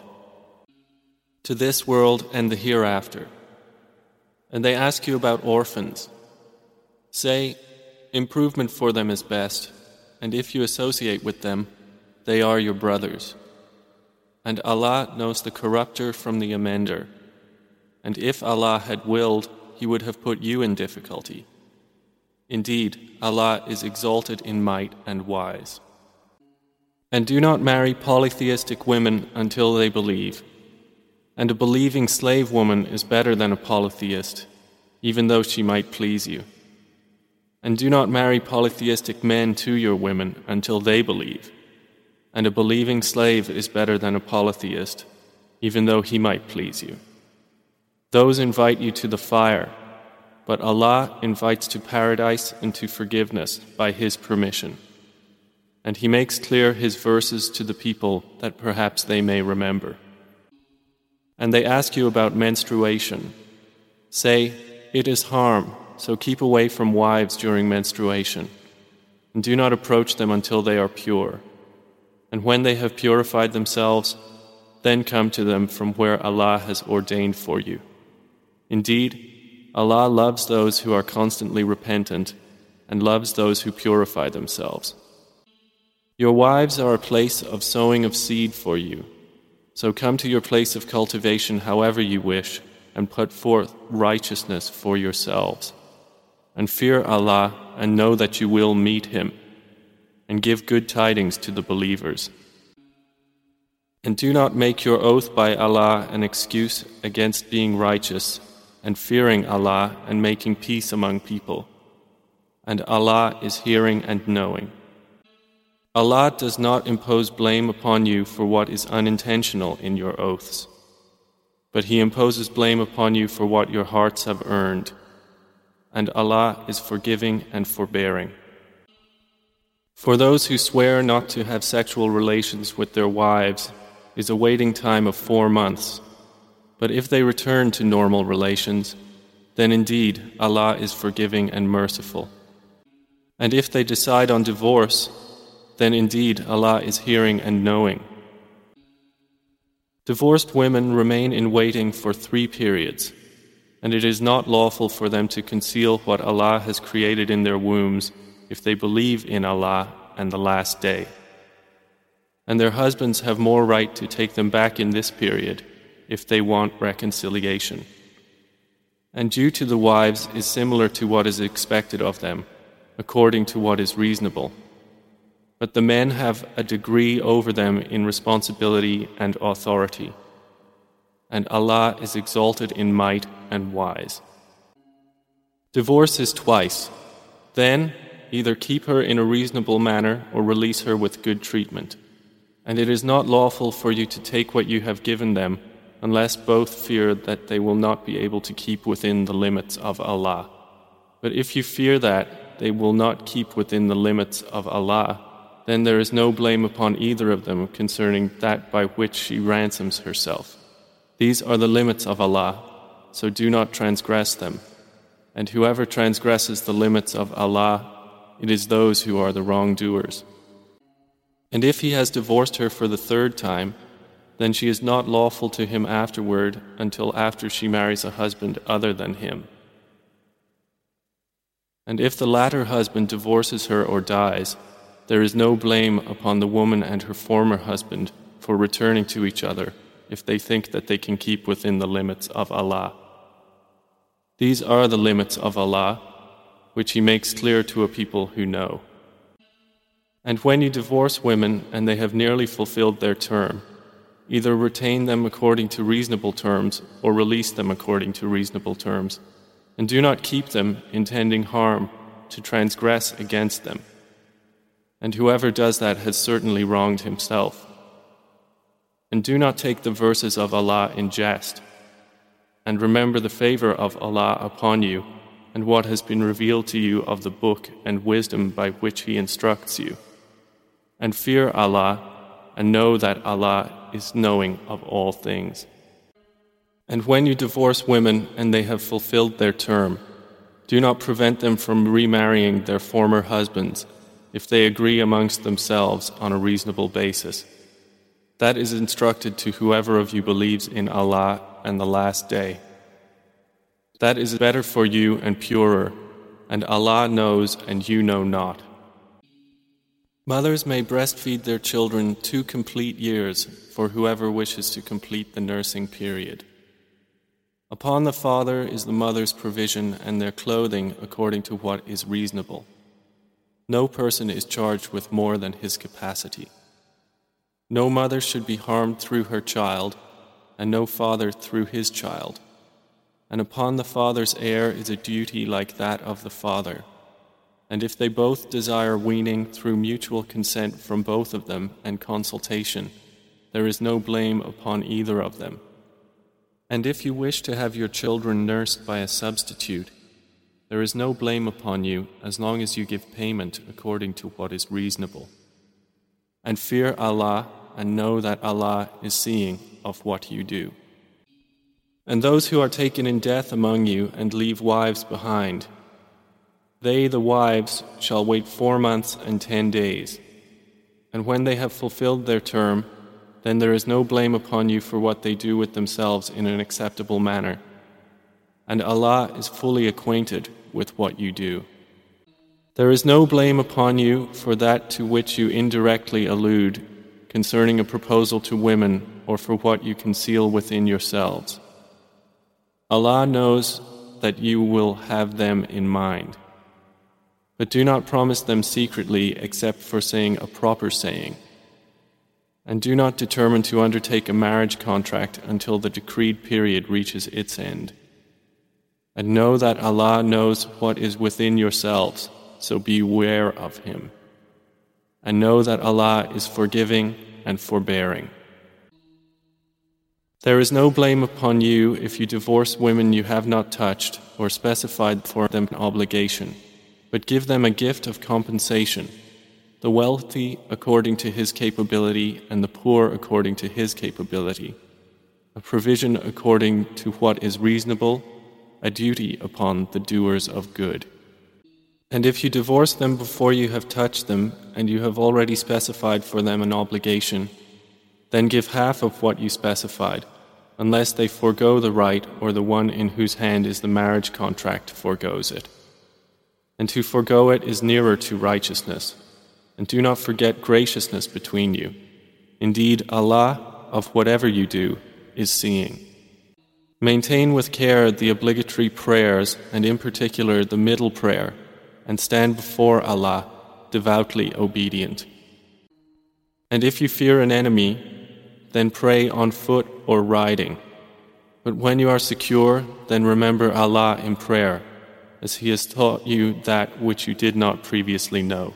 to this world and the hereafter. And they ask you about orphans. Say, improvement for them is best, and if you associate with them, they are your brothers. And Allah knows the corrupter from the amender. And if Allah had willed, He would have put you in difficulty. Indeed, Allah is exalted in might and wise. And do not marry polytheistic women until they believe. And a believing slave woman is better than a polytheist, even though she might please you. And do not marry polytheistic men to your women until they believe. And a believing slave is better than a polytheist, even though he might please you. Those invite you to the fire, but Allah invites to paradise and to forgiveness by His permission. And He makes clear His verses to the people that perhaps they may remember. And they ask you about menstruation. Say, it is harm, so keep away from wives during menstruation, and do not approach them until they are pure. And when they have purified themselves, then come to them from where Allah has ordained for you. Indeed, Allah loves those who are constantly repentant and loves those who purify themselves. Your wives are a place of sowing of seed for you, so come to your place of cultivation however you wish and put forth righteousness for yourselves. And fear Allah and know that you will meet Him, and give good tidings to the believers. And do not make your oath by Allah an excuse against being righteous and fearing Allah and making peace among people. And Allah is hearing and knowing. Allah does not impose blame upon you for what is unintentional in your oaths, but He imposes blame upon you for what your hearts have earned. And Allah is forgiving and forbearing. For those who swear not to have sexual relations with their wives is a waiting time of 4 months. But if they return to normal relations, then indeed Allah is forgiving and merciful. And if they decide on divorce, then indeed Allah is hearing and knowing. Divorced women remain in waiting for 3 periods, and it is not lawful for them to conceal what Allah has created in their wombs if they believe in Allah and the Last Day. And their husbands have more right to take them back in this period if they want reconciliation. And due to the wives is similar to what is expected of them, according to what is reasonable. But the men have a degree over them in responsibility and authority. And Allah is exalted in might and wise. Divorce is twice. Then, either keep her in a reasonable manner or release her with good treatment. And it is not lawful for you to take what you have given them unless both fear that they will not be able to keep within the limits of Allah. But if you fear that they will not keep within the limits of Allah, then there is no blame upon either of them concerning that by which she ransoms herself. These are the limits of Allah, so do not transgress them. And whoever transgresses the limits of Allah, it is those who are the wrongdoers. And if he has divorced her for the third time, then she is not lawful to him afterward until after she marries a husband other than him. And if the latter husband divorces her or dies, there is no blame upon the woman and her former husband for returning to each other if they think that they can keep within the limits of Allah. These are the limits of Allah, which He makes clear to a people who know. And when you divorce women and they have nearly fulfilled their term, either retain them according to reasonable terms or release them according to reasonable terms, and do not keep them intending harm to transgress against them. And whoever does that has certainly wronged himself. And do not take the verses of Allah in jest, and remember the favor of Allah upon you and what has been revealed to you of the book and wisdom by which He instructs you. And fear Allah, and know that Allah is knowing of all things. And when you divorce women and they have fulfilled their term, do not prevent them from remarrying their former husbands if they agree amongst themselves on a reasonable basis. That is instructed to whoever of you believes in Allah and the Last Day. That is better for you and purer, and Allah knows and you know not. Mothers may breastfeed their children 2 complete years for whoever wishes to complete the nursing period. Upon the father is the mother's provision and their clothing according to what is reasonable. No person is charged with more than his capacity. No mother should be harmed through her child, and no father through his child. And upon the father's heir is a duty like that of the father. And if they both desire weaning through mutual consent from both of them and consultation, there is no blame upon either of them. And if you wish to have your children nursed by a substitute, there is no blame upon you as long as you give payment according to what is reasonable. And fear Allah, and know that Allah is seeing of what you do. And those who are taken in death among you and leave wives behind, they, the wives, shall wait 4 months and 10 days. And when they have fulfilled their term, then there is no blame upon you for what they do with themselves in an acceptable manner. And Allah is fully acquainted with what you do. There is no blame upon you for that to which you indirectly allude concerning a proposal to women or for what you conceal within yourselves. Allah knows that you will have them in mind. But do not promise them secretly except for saying a proper saying. And do not determine to undertake a marriage contract until the decreed period reaches its end. And know that Allah knows what is within yourselves, so beware of Him. And know that Allah is forgiving and forbearing. There is no blame upon you if you divorce women you have not touched or specified for them an obligation, but give them a gift of compensation, the wealthy according to his capability and the poor according to his capability, a provision according to what is reasonable, a duty upon the doers of good. And if you divorce them before you have touched them, and you have already specified for them an obligation, then give half of what you specified, unless they forego the right or the one in whose hand is the marriage contract forgoes it. And to forgo it is nearer to righteousness. And do not forget graciousness between you. Indeed, Allah, of whatever you do, is seeing. Maintain with care the obligatory prayers, and in particular the middle prayer, and stand before Allah, devoutly obedient. And if you fear an enemy, then pray on foot or riding. But when you are secure, then remember Allah in prayer, as He has taught you that which you did not previously know.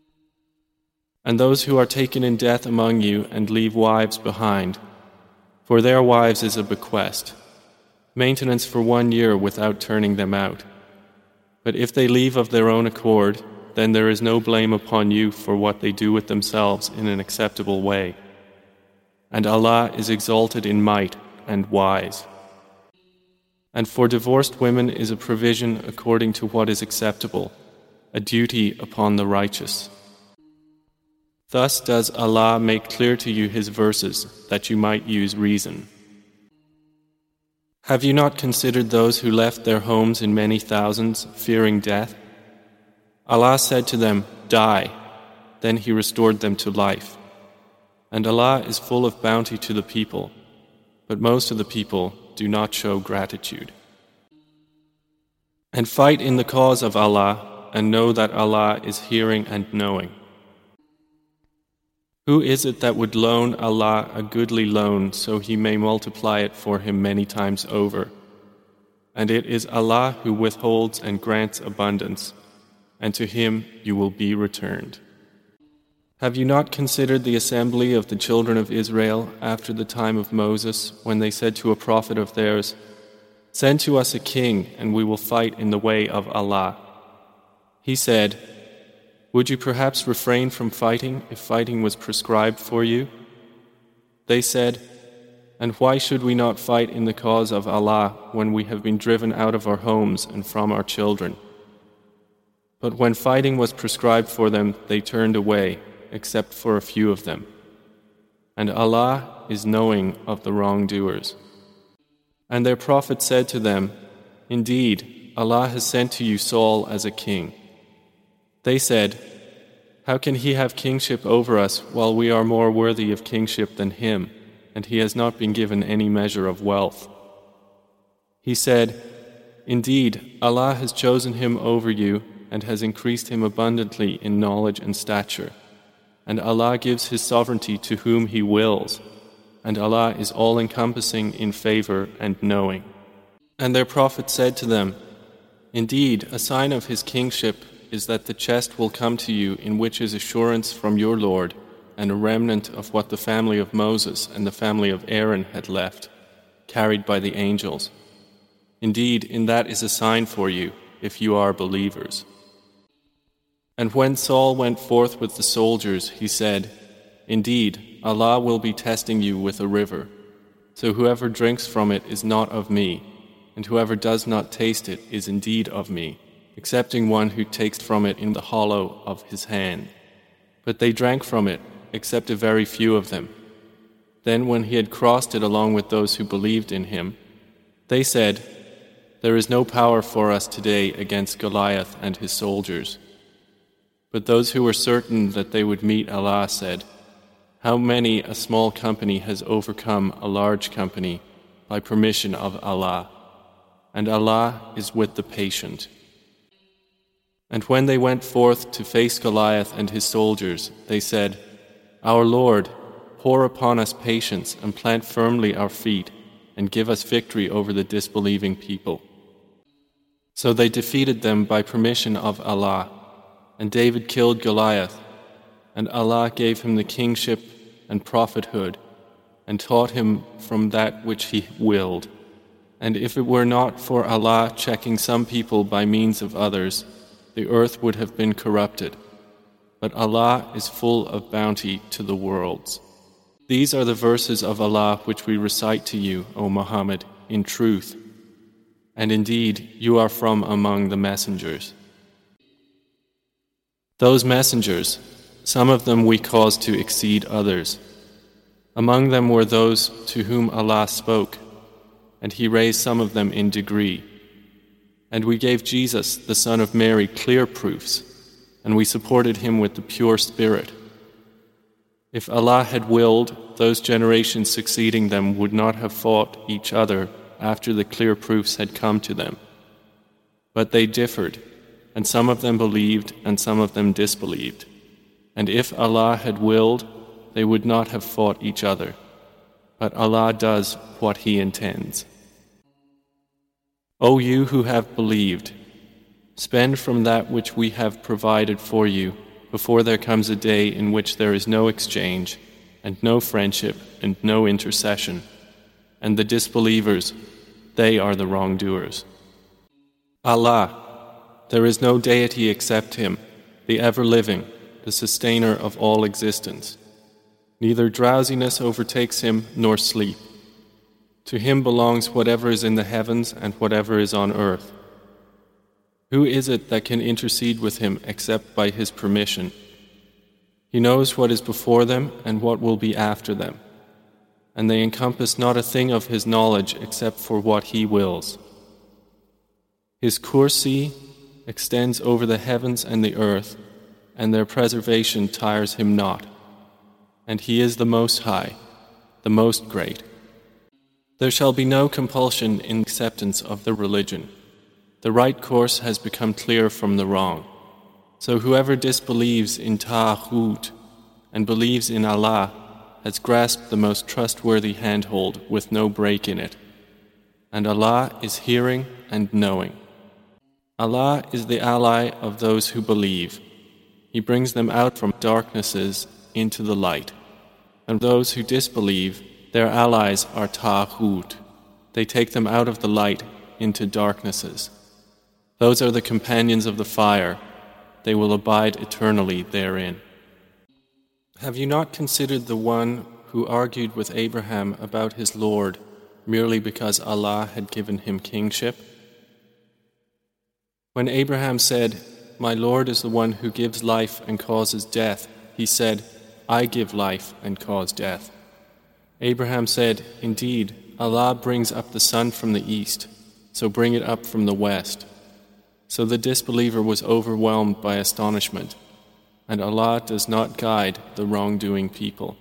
And those who are taken in death among you and leave wives behind, For their wives is a bequest, maintenance for 1 year without turning them out. But if they leave of their own accord, then there is no blame upon you for what they do with themselves in an acceptable way. And Allah is exalted in might and wise. And for divorced women is a provision according to what is acceptable, a duty upon the righteous. Thus does Allah make clear to you His verses, that you might use reason. Have you not considered those who left their homes in many thousands, fearing death? Allah said to them, "Die." Then He restored them to life. And Allah is full of bounty to the people, but most of the people do not show gratitude. And fight in the cause of Allah, and know that Allah is hearing and knowing. Who is it that would loan Allah a goodly loan so He may multiply it for him many times over? And it is Allah who withholds and grants abundance, and to Him you will be returned. Have you not considered the assembly of the children of Israel after the time of Moses, when they said to a prophet of theirs, "Send to us a king, and we will fight in the way of Allah"? He said, "Would you perhaps refrain from fighting if fighting was prescribed for you?" They said, "And why should we not fight in the cause of Allah when we have been driven out of our homes and from our children?" But when fighting was prescribed for them, they turned away, except for a few of them. And Allah is knowing of the wrongdoers. And their prophet said to them, "Indeed, Allah has sent to you Saul as a king." They said, "How can he have kingship over us while we are more worthy of kingship than him, and he has not been given any measure of wealth?" He said, "Indeed, Allah has chosen him over you and has increased him abundantly in knowledge and stature. And Allah gives His sovereignty to whom He wills, and Allah is all-encompassing in favor and knowing." And their prophet said to them, "Indeed, a sign of His kingship is that the chest will come to you in which is assurance from your Lord and a remnant of what the family of Moses and the family of Aaron had left, carried by the angels. Indeed, in that is a sign for you, if you are believers." And when Saul went forth with the soldiers, he said, "Indeed, Allah will be testing you with a river. So whoever drinks from it is not of me, and whoever does not taste it is indeed of me, excepting one who takes from it in the hollow of his hand." But they drank from it, except a very few of them. Then when he had crossed it along with those who believed in him, they said, "There is no power for us today against Goliath and his soldiers." But those who were certain that they would meet Allah said, "How many a small company has overcome a large company by permission of Allah, and Allah is with the patient." And when they went forth to face Goliath and his soldiers, they said, "Our Lord, pour upon us patience and plant firmly our feet, and give us victory over the disbelieving people." So they defeated them by permission of Allah. And David killed Goliath, and Allah gave him the kingship and prophethood, and taught him from that which He willed. And if it were not for Allah checking some people by means of others, the earth would have been corrupted. But Allah is full of bounty to the worlds. These are the verses of Allah which we recite to you, O Muhammad, in truth. And indeed, you are from among the messengers. Those messengers, some of them we caused to exceed others. Among them were those to whom Allah spoke, and He raised some of them in degree. And we gave Jesus, the son of Mary, clear proofs, and we supported him with the pure spirit. If Allah had willed, those generations succeeding them would not have fought each other after the clear proofs had come to them. But they differed, and some of them believed and some of them disbelieved. And if Allah had willed, they would not have fought each other. But Allah does what He intends. O you who have believed, spend from that which we have provided for you before there comes a day in which there is no exchange and no friendship and no intercession, and the disbelievers, they are the wrongdoers. Allah, there is no deity except Him, the ever-living, the sustainer of all existence. Neither drowsiness overtakes Him nor sleep. To Him belongs whatever is in the heavens and whatever is on earth. Who is it that can intercede with Him except by His permission? He knows what is before them and what will be after them, and they encompass not a thing of His knowledge except for what He wills. His kursi extends over the heavens and the earth, and their preservation tires Him not. And He is the Most High, the Most Great. There shall be no compulsion in acceptance of the religion. The right course has become clear from the wrong. So whoever disbelieves in Ta'aghut and believes in Allah has grasped the most trustworthy handhold with no break in it. And Allah is hearing and knowing. Allah is the ally of those who believe. He brings them out from darknesses into the light. And those who disbelieve, their allies are Ta'aghut. They take them out of the light into darknesses. Those are the companions of the fire. They will abide eternally therein. Have you not considered the one who argued with Abraham about his Lord merely because Allah had given him kingship? When Abraham said, "My Lord is the one who gives life and causes death," he said, "I give life and cause death." Abraham said, "Indeed, Allah brings up the sun from the east, so bring it up from the west." So the disbeliever was overwhelmed by astonishment, and Allah does not guide the wrongdoing people.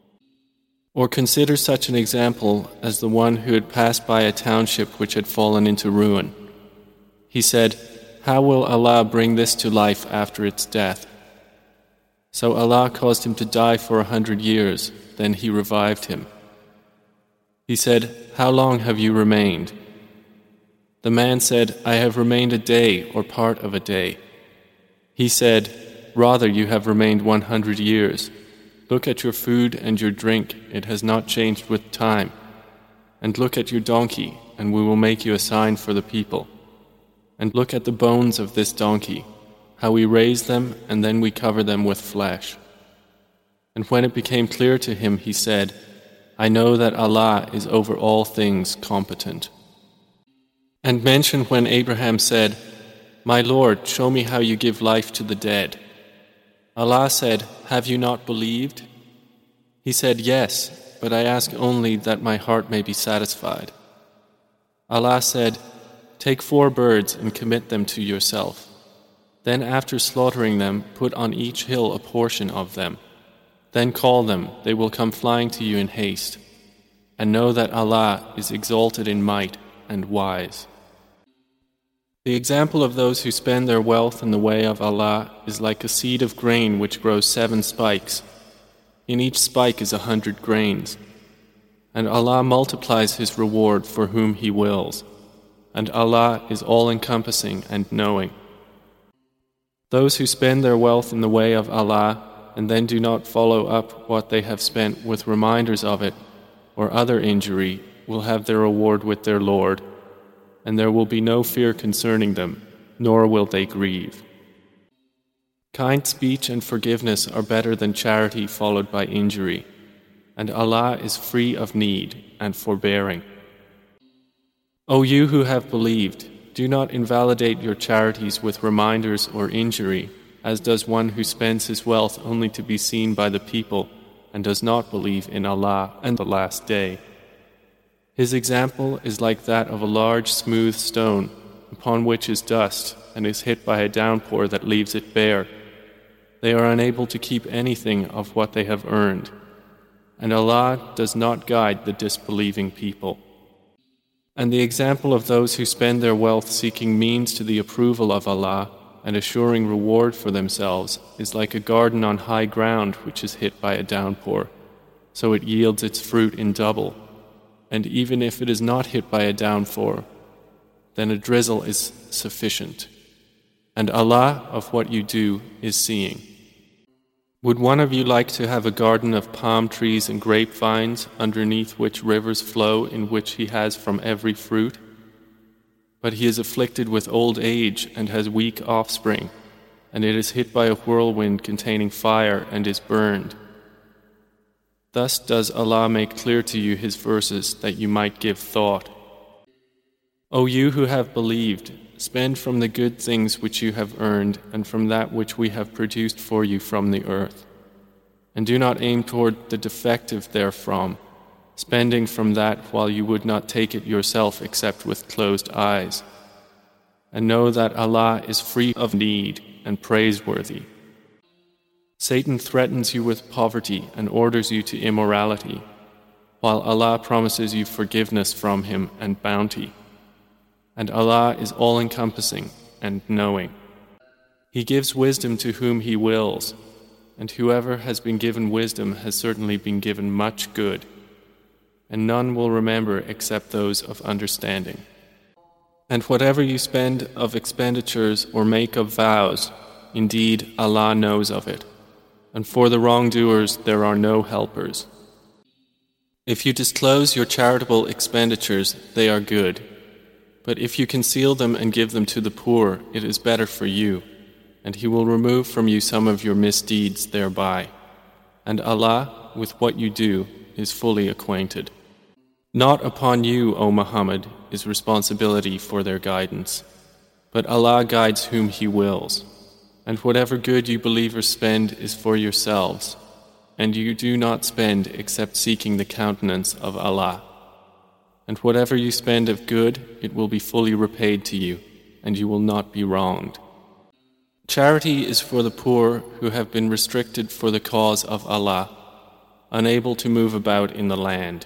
Or consider such an example as the one who had passed by a township which had fallen into ruin. He said, "How will Allah bring this to life after its death?" So Allah caused him to die for 100 years, then He revived him. He said, "How long have you remained?" The man said, "I have remained a day or part of a day." He said, "Rather you have remained 100 years. Look at your food and your drink, it has not changed with time. And look at your donkey, and we will make you a sign for the people. And look at the bones of this donkey, how we raise them and then we cover them with flesh." And when it became clear to him, he said, "I know that Allah is over all things competent." And mention when Abraham said, "My Lord, show me how you give life to the dead." Allah said, "Have you not believed?" He said, "Yes, but I ask only that my heart may be satisfied." Allah said, "Take 4 birds and commit them to yourself. Then after slaughtering them, put on each hill a portion of them. Then call them, they will come flying to you in haste. And know that Allah is exalted in might and wise." The example of those who spend their wealth in the way of Allah is like a seed of grain which grows 7 spikes. In each spike is 100 grains. And Allah multiplies His reward for whom He wills. And Allah is all-encompassing and knowing. Those who spend their wealth in the way of Allah and then do not follow up what they have spent with reminders of it or other injury will have their reward with their Lord, and there will be no fear concerning them, nor will they grieve. Kind speech and forgiveness are better than charity followed by injury, and Allah is free of need and forbearing. O you who have believed, do not invalidate your charities with reminders or injury, as does one who spends his wealth only to be seen by the people and does not believe in Allah and the Last Day. His example is like that of a large smooth stone upon which is dust and is hit by a downpour that leaves it bare. They are unable to keep anything of what they have earned, and Allah does not guide the disbelieving people. And the example of those who spend their wealth seeking means to the approval of Allah and assuring reward for themselves is like a garden on high ground which is hit by a downpour, so it yields its fruit in double. And even if it is not hit by a downpour, then a drizzle is sufficient. And Allah of what you do is seeing. Would one of you like to have a garden of palm trees and grapevines, underneath which rivers flow, in which he has from every fruit? But he is afflicted with old age and has weak offspring, and it is hit by a whirlwind containing fire and is burned. Thus does Allah make clear to you His verses that you might give thought. O you who have believed, spend from the good things which you have earned and from that which we have produced for you from the earth. And do not aim toward the defective therefrom, spending from that while you would not take it yourself except with closed eyes. And know that Allah is free of need and praiseworthy. Satan threatens you with poverty and orders you to immorality, while Allah promises you forgiveness from Him and bounty. And Allah is all-encompassing and knowing. He gives wisdom to whom He wills, and whoever has been given wisdom has certainly been given much good, and none will remember except those of understanding. And whatever you spend of expenditures or make of vows, indeed Allah knows of it, and for the wrongdoers there are no helpers. If you disclose your charitable expenditures, they are good. But if you conceal them and give them to the poor, it is better for you, and He will remove from you some of your misdeeds thereby. And Allah, with what you do, is fully acquainted. Not upon you, O Muhammad, is responsibility for their guidance, but Allah guides whom He wills. And whatever good you believers spend is for yourselves, and you do not spend except seeking the countenance of Allah. And whatever you spend of good, it will be fully repaid to you, and you will not be wronged. Charity is for the poor who have been restricted for the cause of Allah, unable to move about in the land.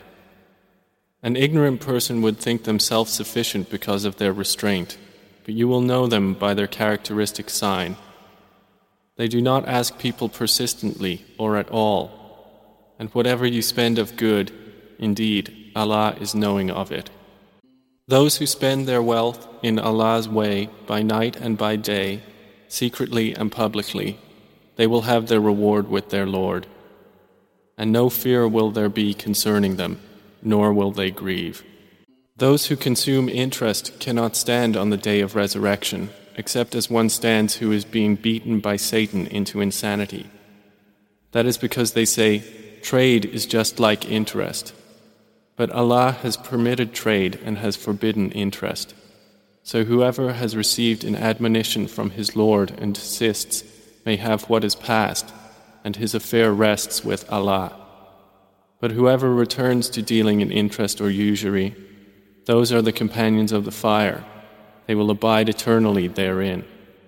An ignorant person would think them self-sufficient because of their restraint, but you will know them by their characteristic sign. They do not ask people persistently or at all, and whatever you spend of good, indeed, Allah is knowing of it. Those who spend their wealth in Allah's way by night and by day, secretly and publicly, they will have their reward with their Lord. And no fear will there be concerning them, nor will they grieve. Those who consume interest cannot stand on the day of resurrection, except as one stands who is being beaten by Satan into insanity. That is because they say, trade is just like interest. But Allah has permitted trade and has forbidden interest. So whoever has received an admonition from his Lord and desists may have what is past, and his affair rests with Allah. But whoever returns to dealing in interest or usury, those are the companions of the fire. They will abide eternally therein.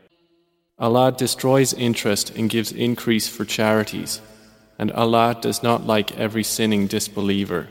Allah destroys interest and gives increase for charities, and Allah does not like every sinning disbeliever.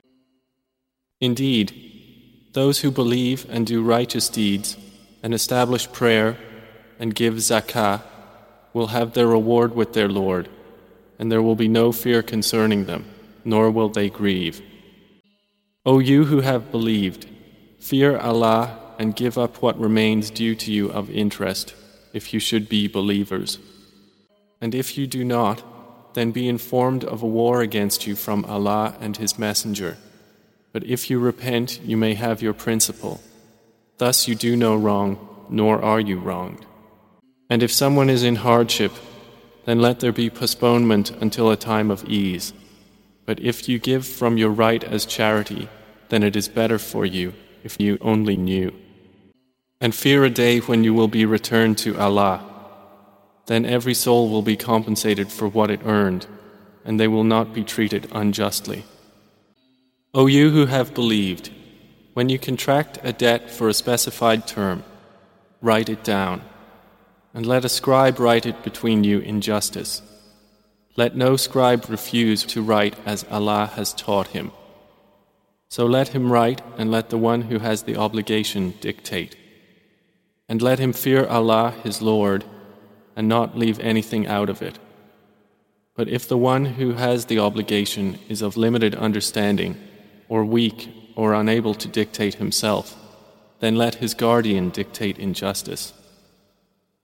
Indeed, those who believe and do righteous deeds and establish prayer and give zakah will have their reward with their Lord, and there will be no fear concerning them, nor will they grieve. O you who have believed, fear Allah and give up what remains due to you of interest, if you should be believers. And if you do not, then be informed of a war against you from Allah and His Messenger. But if you repent, you may have your principle. Thus you do no wrong, nor are you wronged. And if someone is in hardship, then let there be postponement until a time of ease. But if you give from your right as charity, then it is better for you if you only knew. And fear a day when you will be returned to Allah. Then every soul will be compensated for what it earned, and they will not be treated unjustly. O you who have believed, when you contract a debt for a specified term, write it down, and let a scribe write it between you in justice. Let no scribe refuse to write as Allah has taught him. So let him write, and let the one who has the obligation dictate. And let him fear Allah, his Lord, and not leave anything out of it. But if the one who has the obligation is of limited understanding, or weak, or unable to dictate himself, then let his guardian dictate injustice.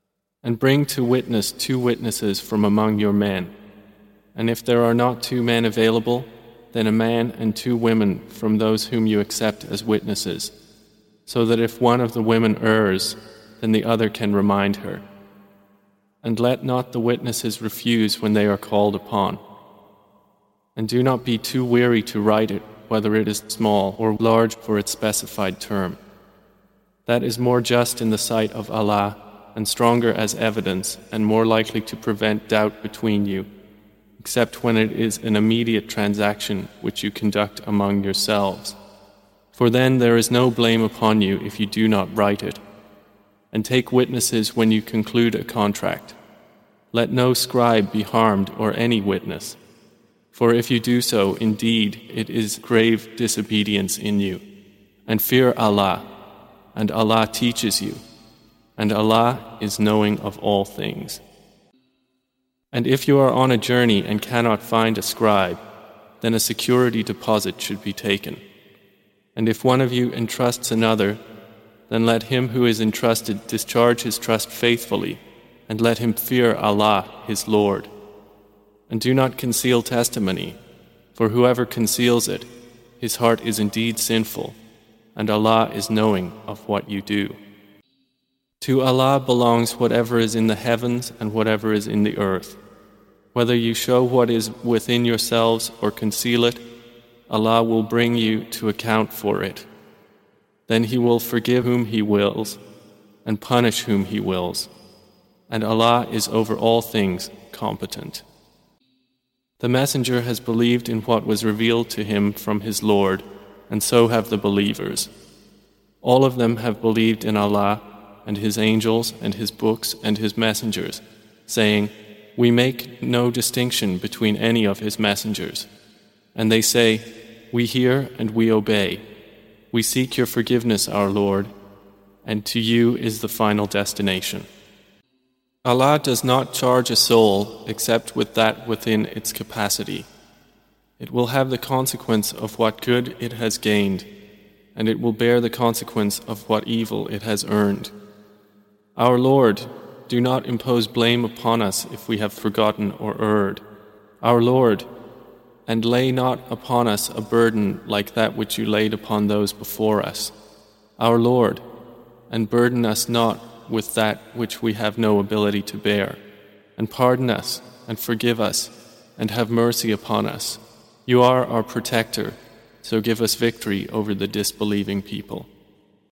And bring to witness 2 witnesses from among your men. And if there are not 2 men available, then a man and 2 women from those whom you accept as witnesses, so that if one of the women errs, then the other can remind her. And let not the witnesses refuse when they are called upon. And do not be too weary to write it, whether it is small or large for its specified term. That is more just in the sight of Allah, and stronger as evidence, and more likely to prevent doubt between you, except when it is an immediate transaction which you conduct among yourselves. For then there is no blame upon you if you do not write it. And take witnesses when you conclude a contract. Let no scribe be harmed or any witness. For if you do so, indeed, it is grave disobedience in you. And fear Allah, and Allah teaches you. And Allah is knowing of all things. And if you are on a journey and cannot find a scribe, then a security deposit should be taken. And if one of you entrusts another, then let him who is entrusted discharge his trust faithfully, and let him fear Allah, his Lord. And do not conceal testimony, for whoever conceals it, his heart is indeed sinful, and Allah is knowing of what you do. To Allah belongs whatever is in the heavens and whatever is in the earth. Whether you show what is within yourselves or conceal it, Allah will bring you to account for it. Then He will forgive whom He wills and punish whom He wills. And Allah is over all things competent. The Messenger has believed in what was revealed to him from his Lord, and so have the believers. All of them have believed in Allah and His angels and His books and His messengers, saying, "We make no distinction between any of His messengers." And they say, "We hear and we obey. We seek your forgiveness, our Lord, and to you is the final destination." Allah does not charge a soul except with that within its capacity. It will have the consequence of what good it has gained, and it will bear the consequence of what evil it has earned. Our Lord, do not impose blame upon us if we have forgotten or erred. Our Lord, and lay not upon us a burden like that which you laid upon those before us. Our Lord, and burden us not with that which we have no ability to bear. And pardon us, and forgive us, and have mercy upon us. You are our protector, so give us victory over the disbelieving people.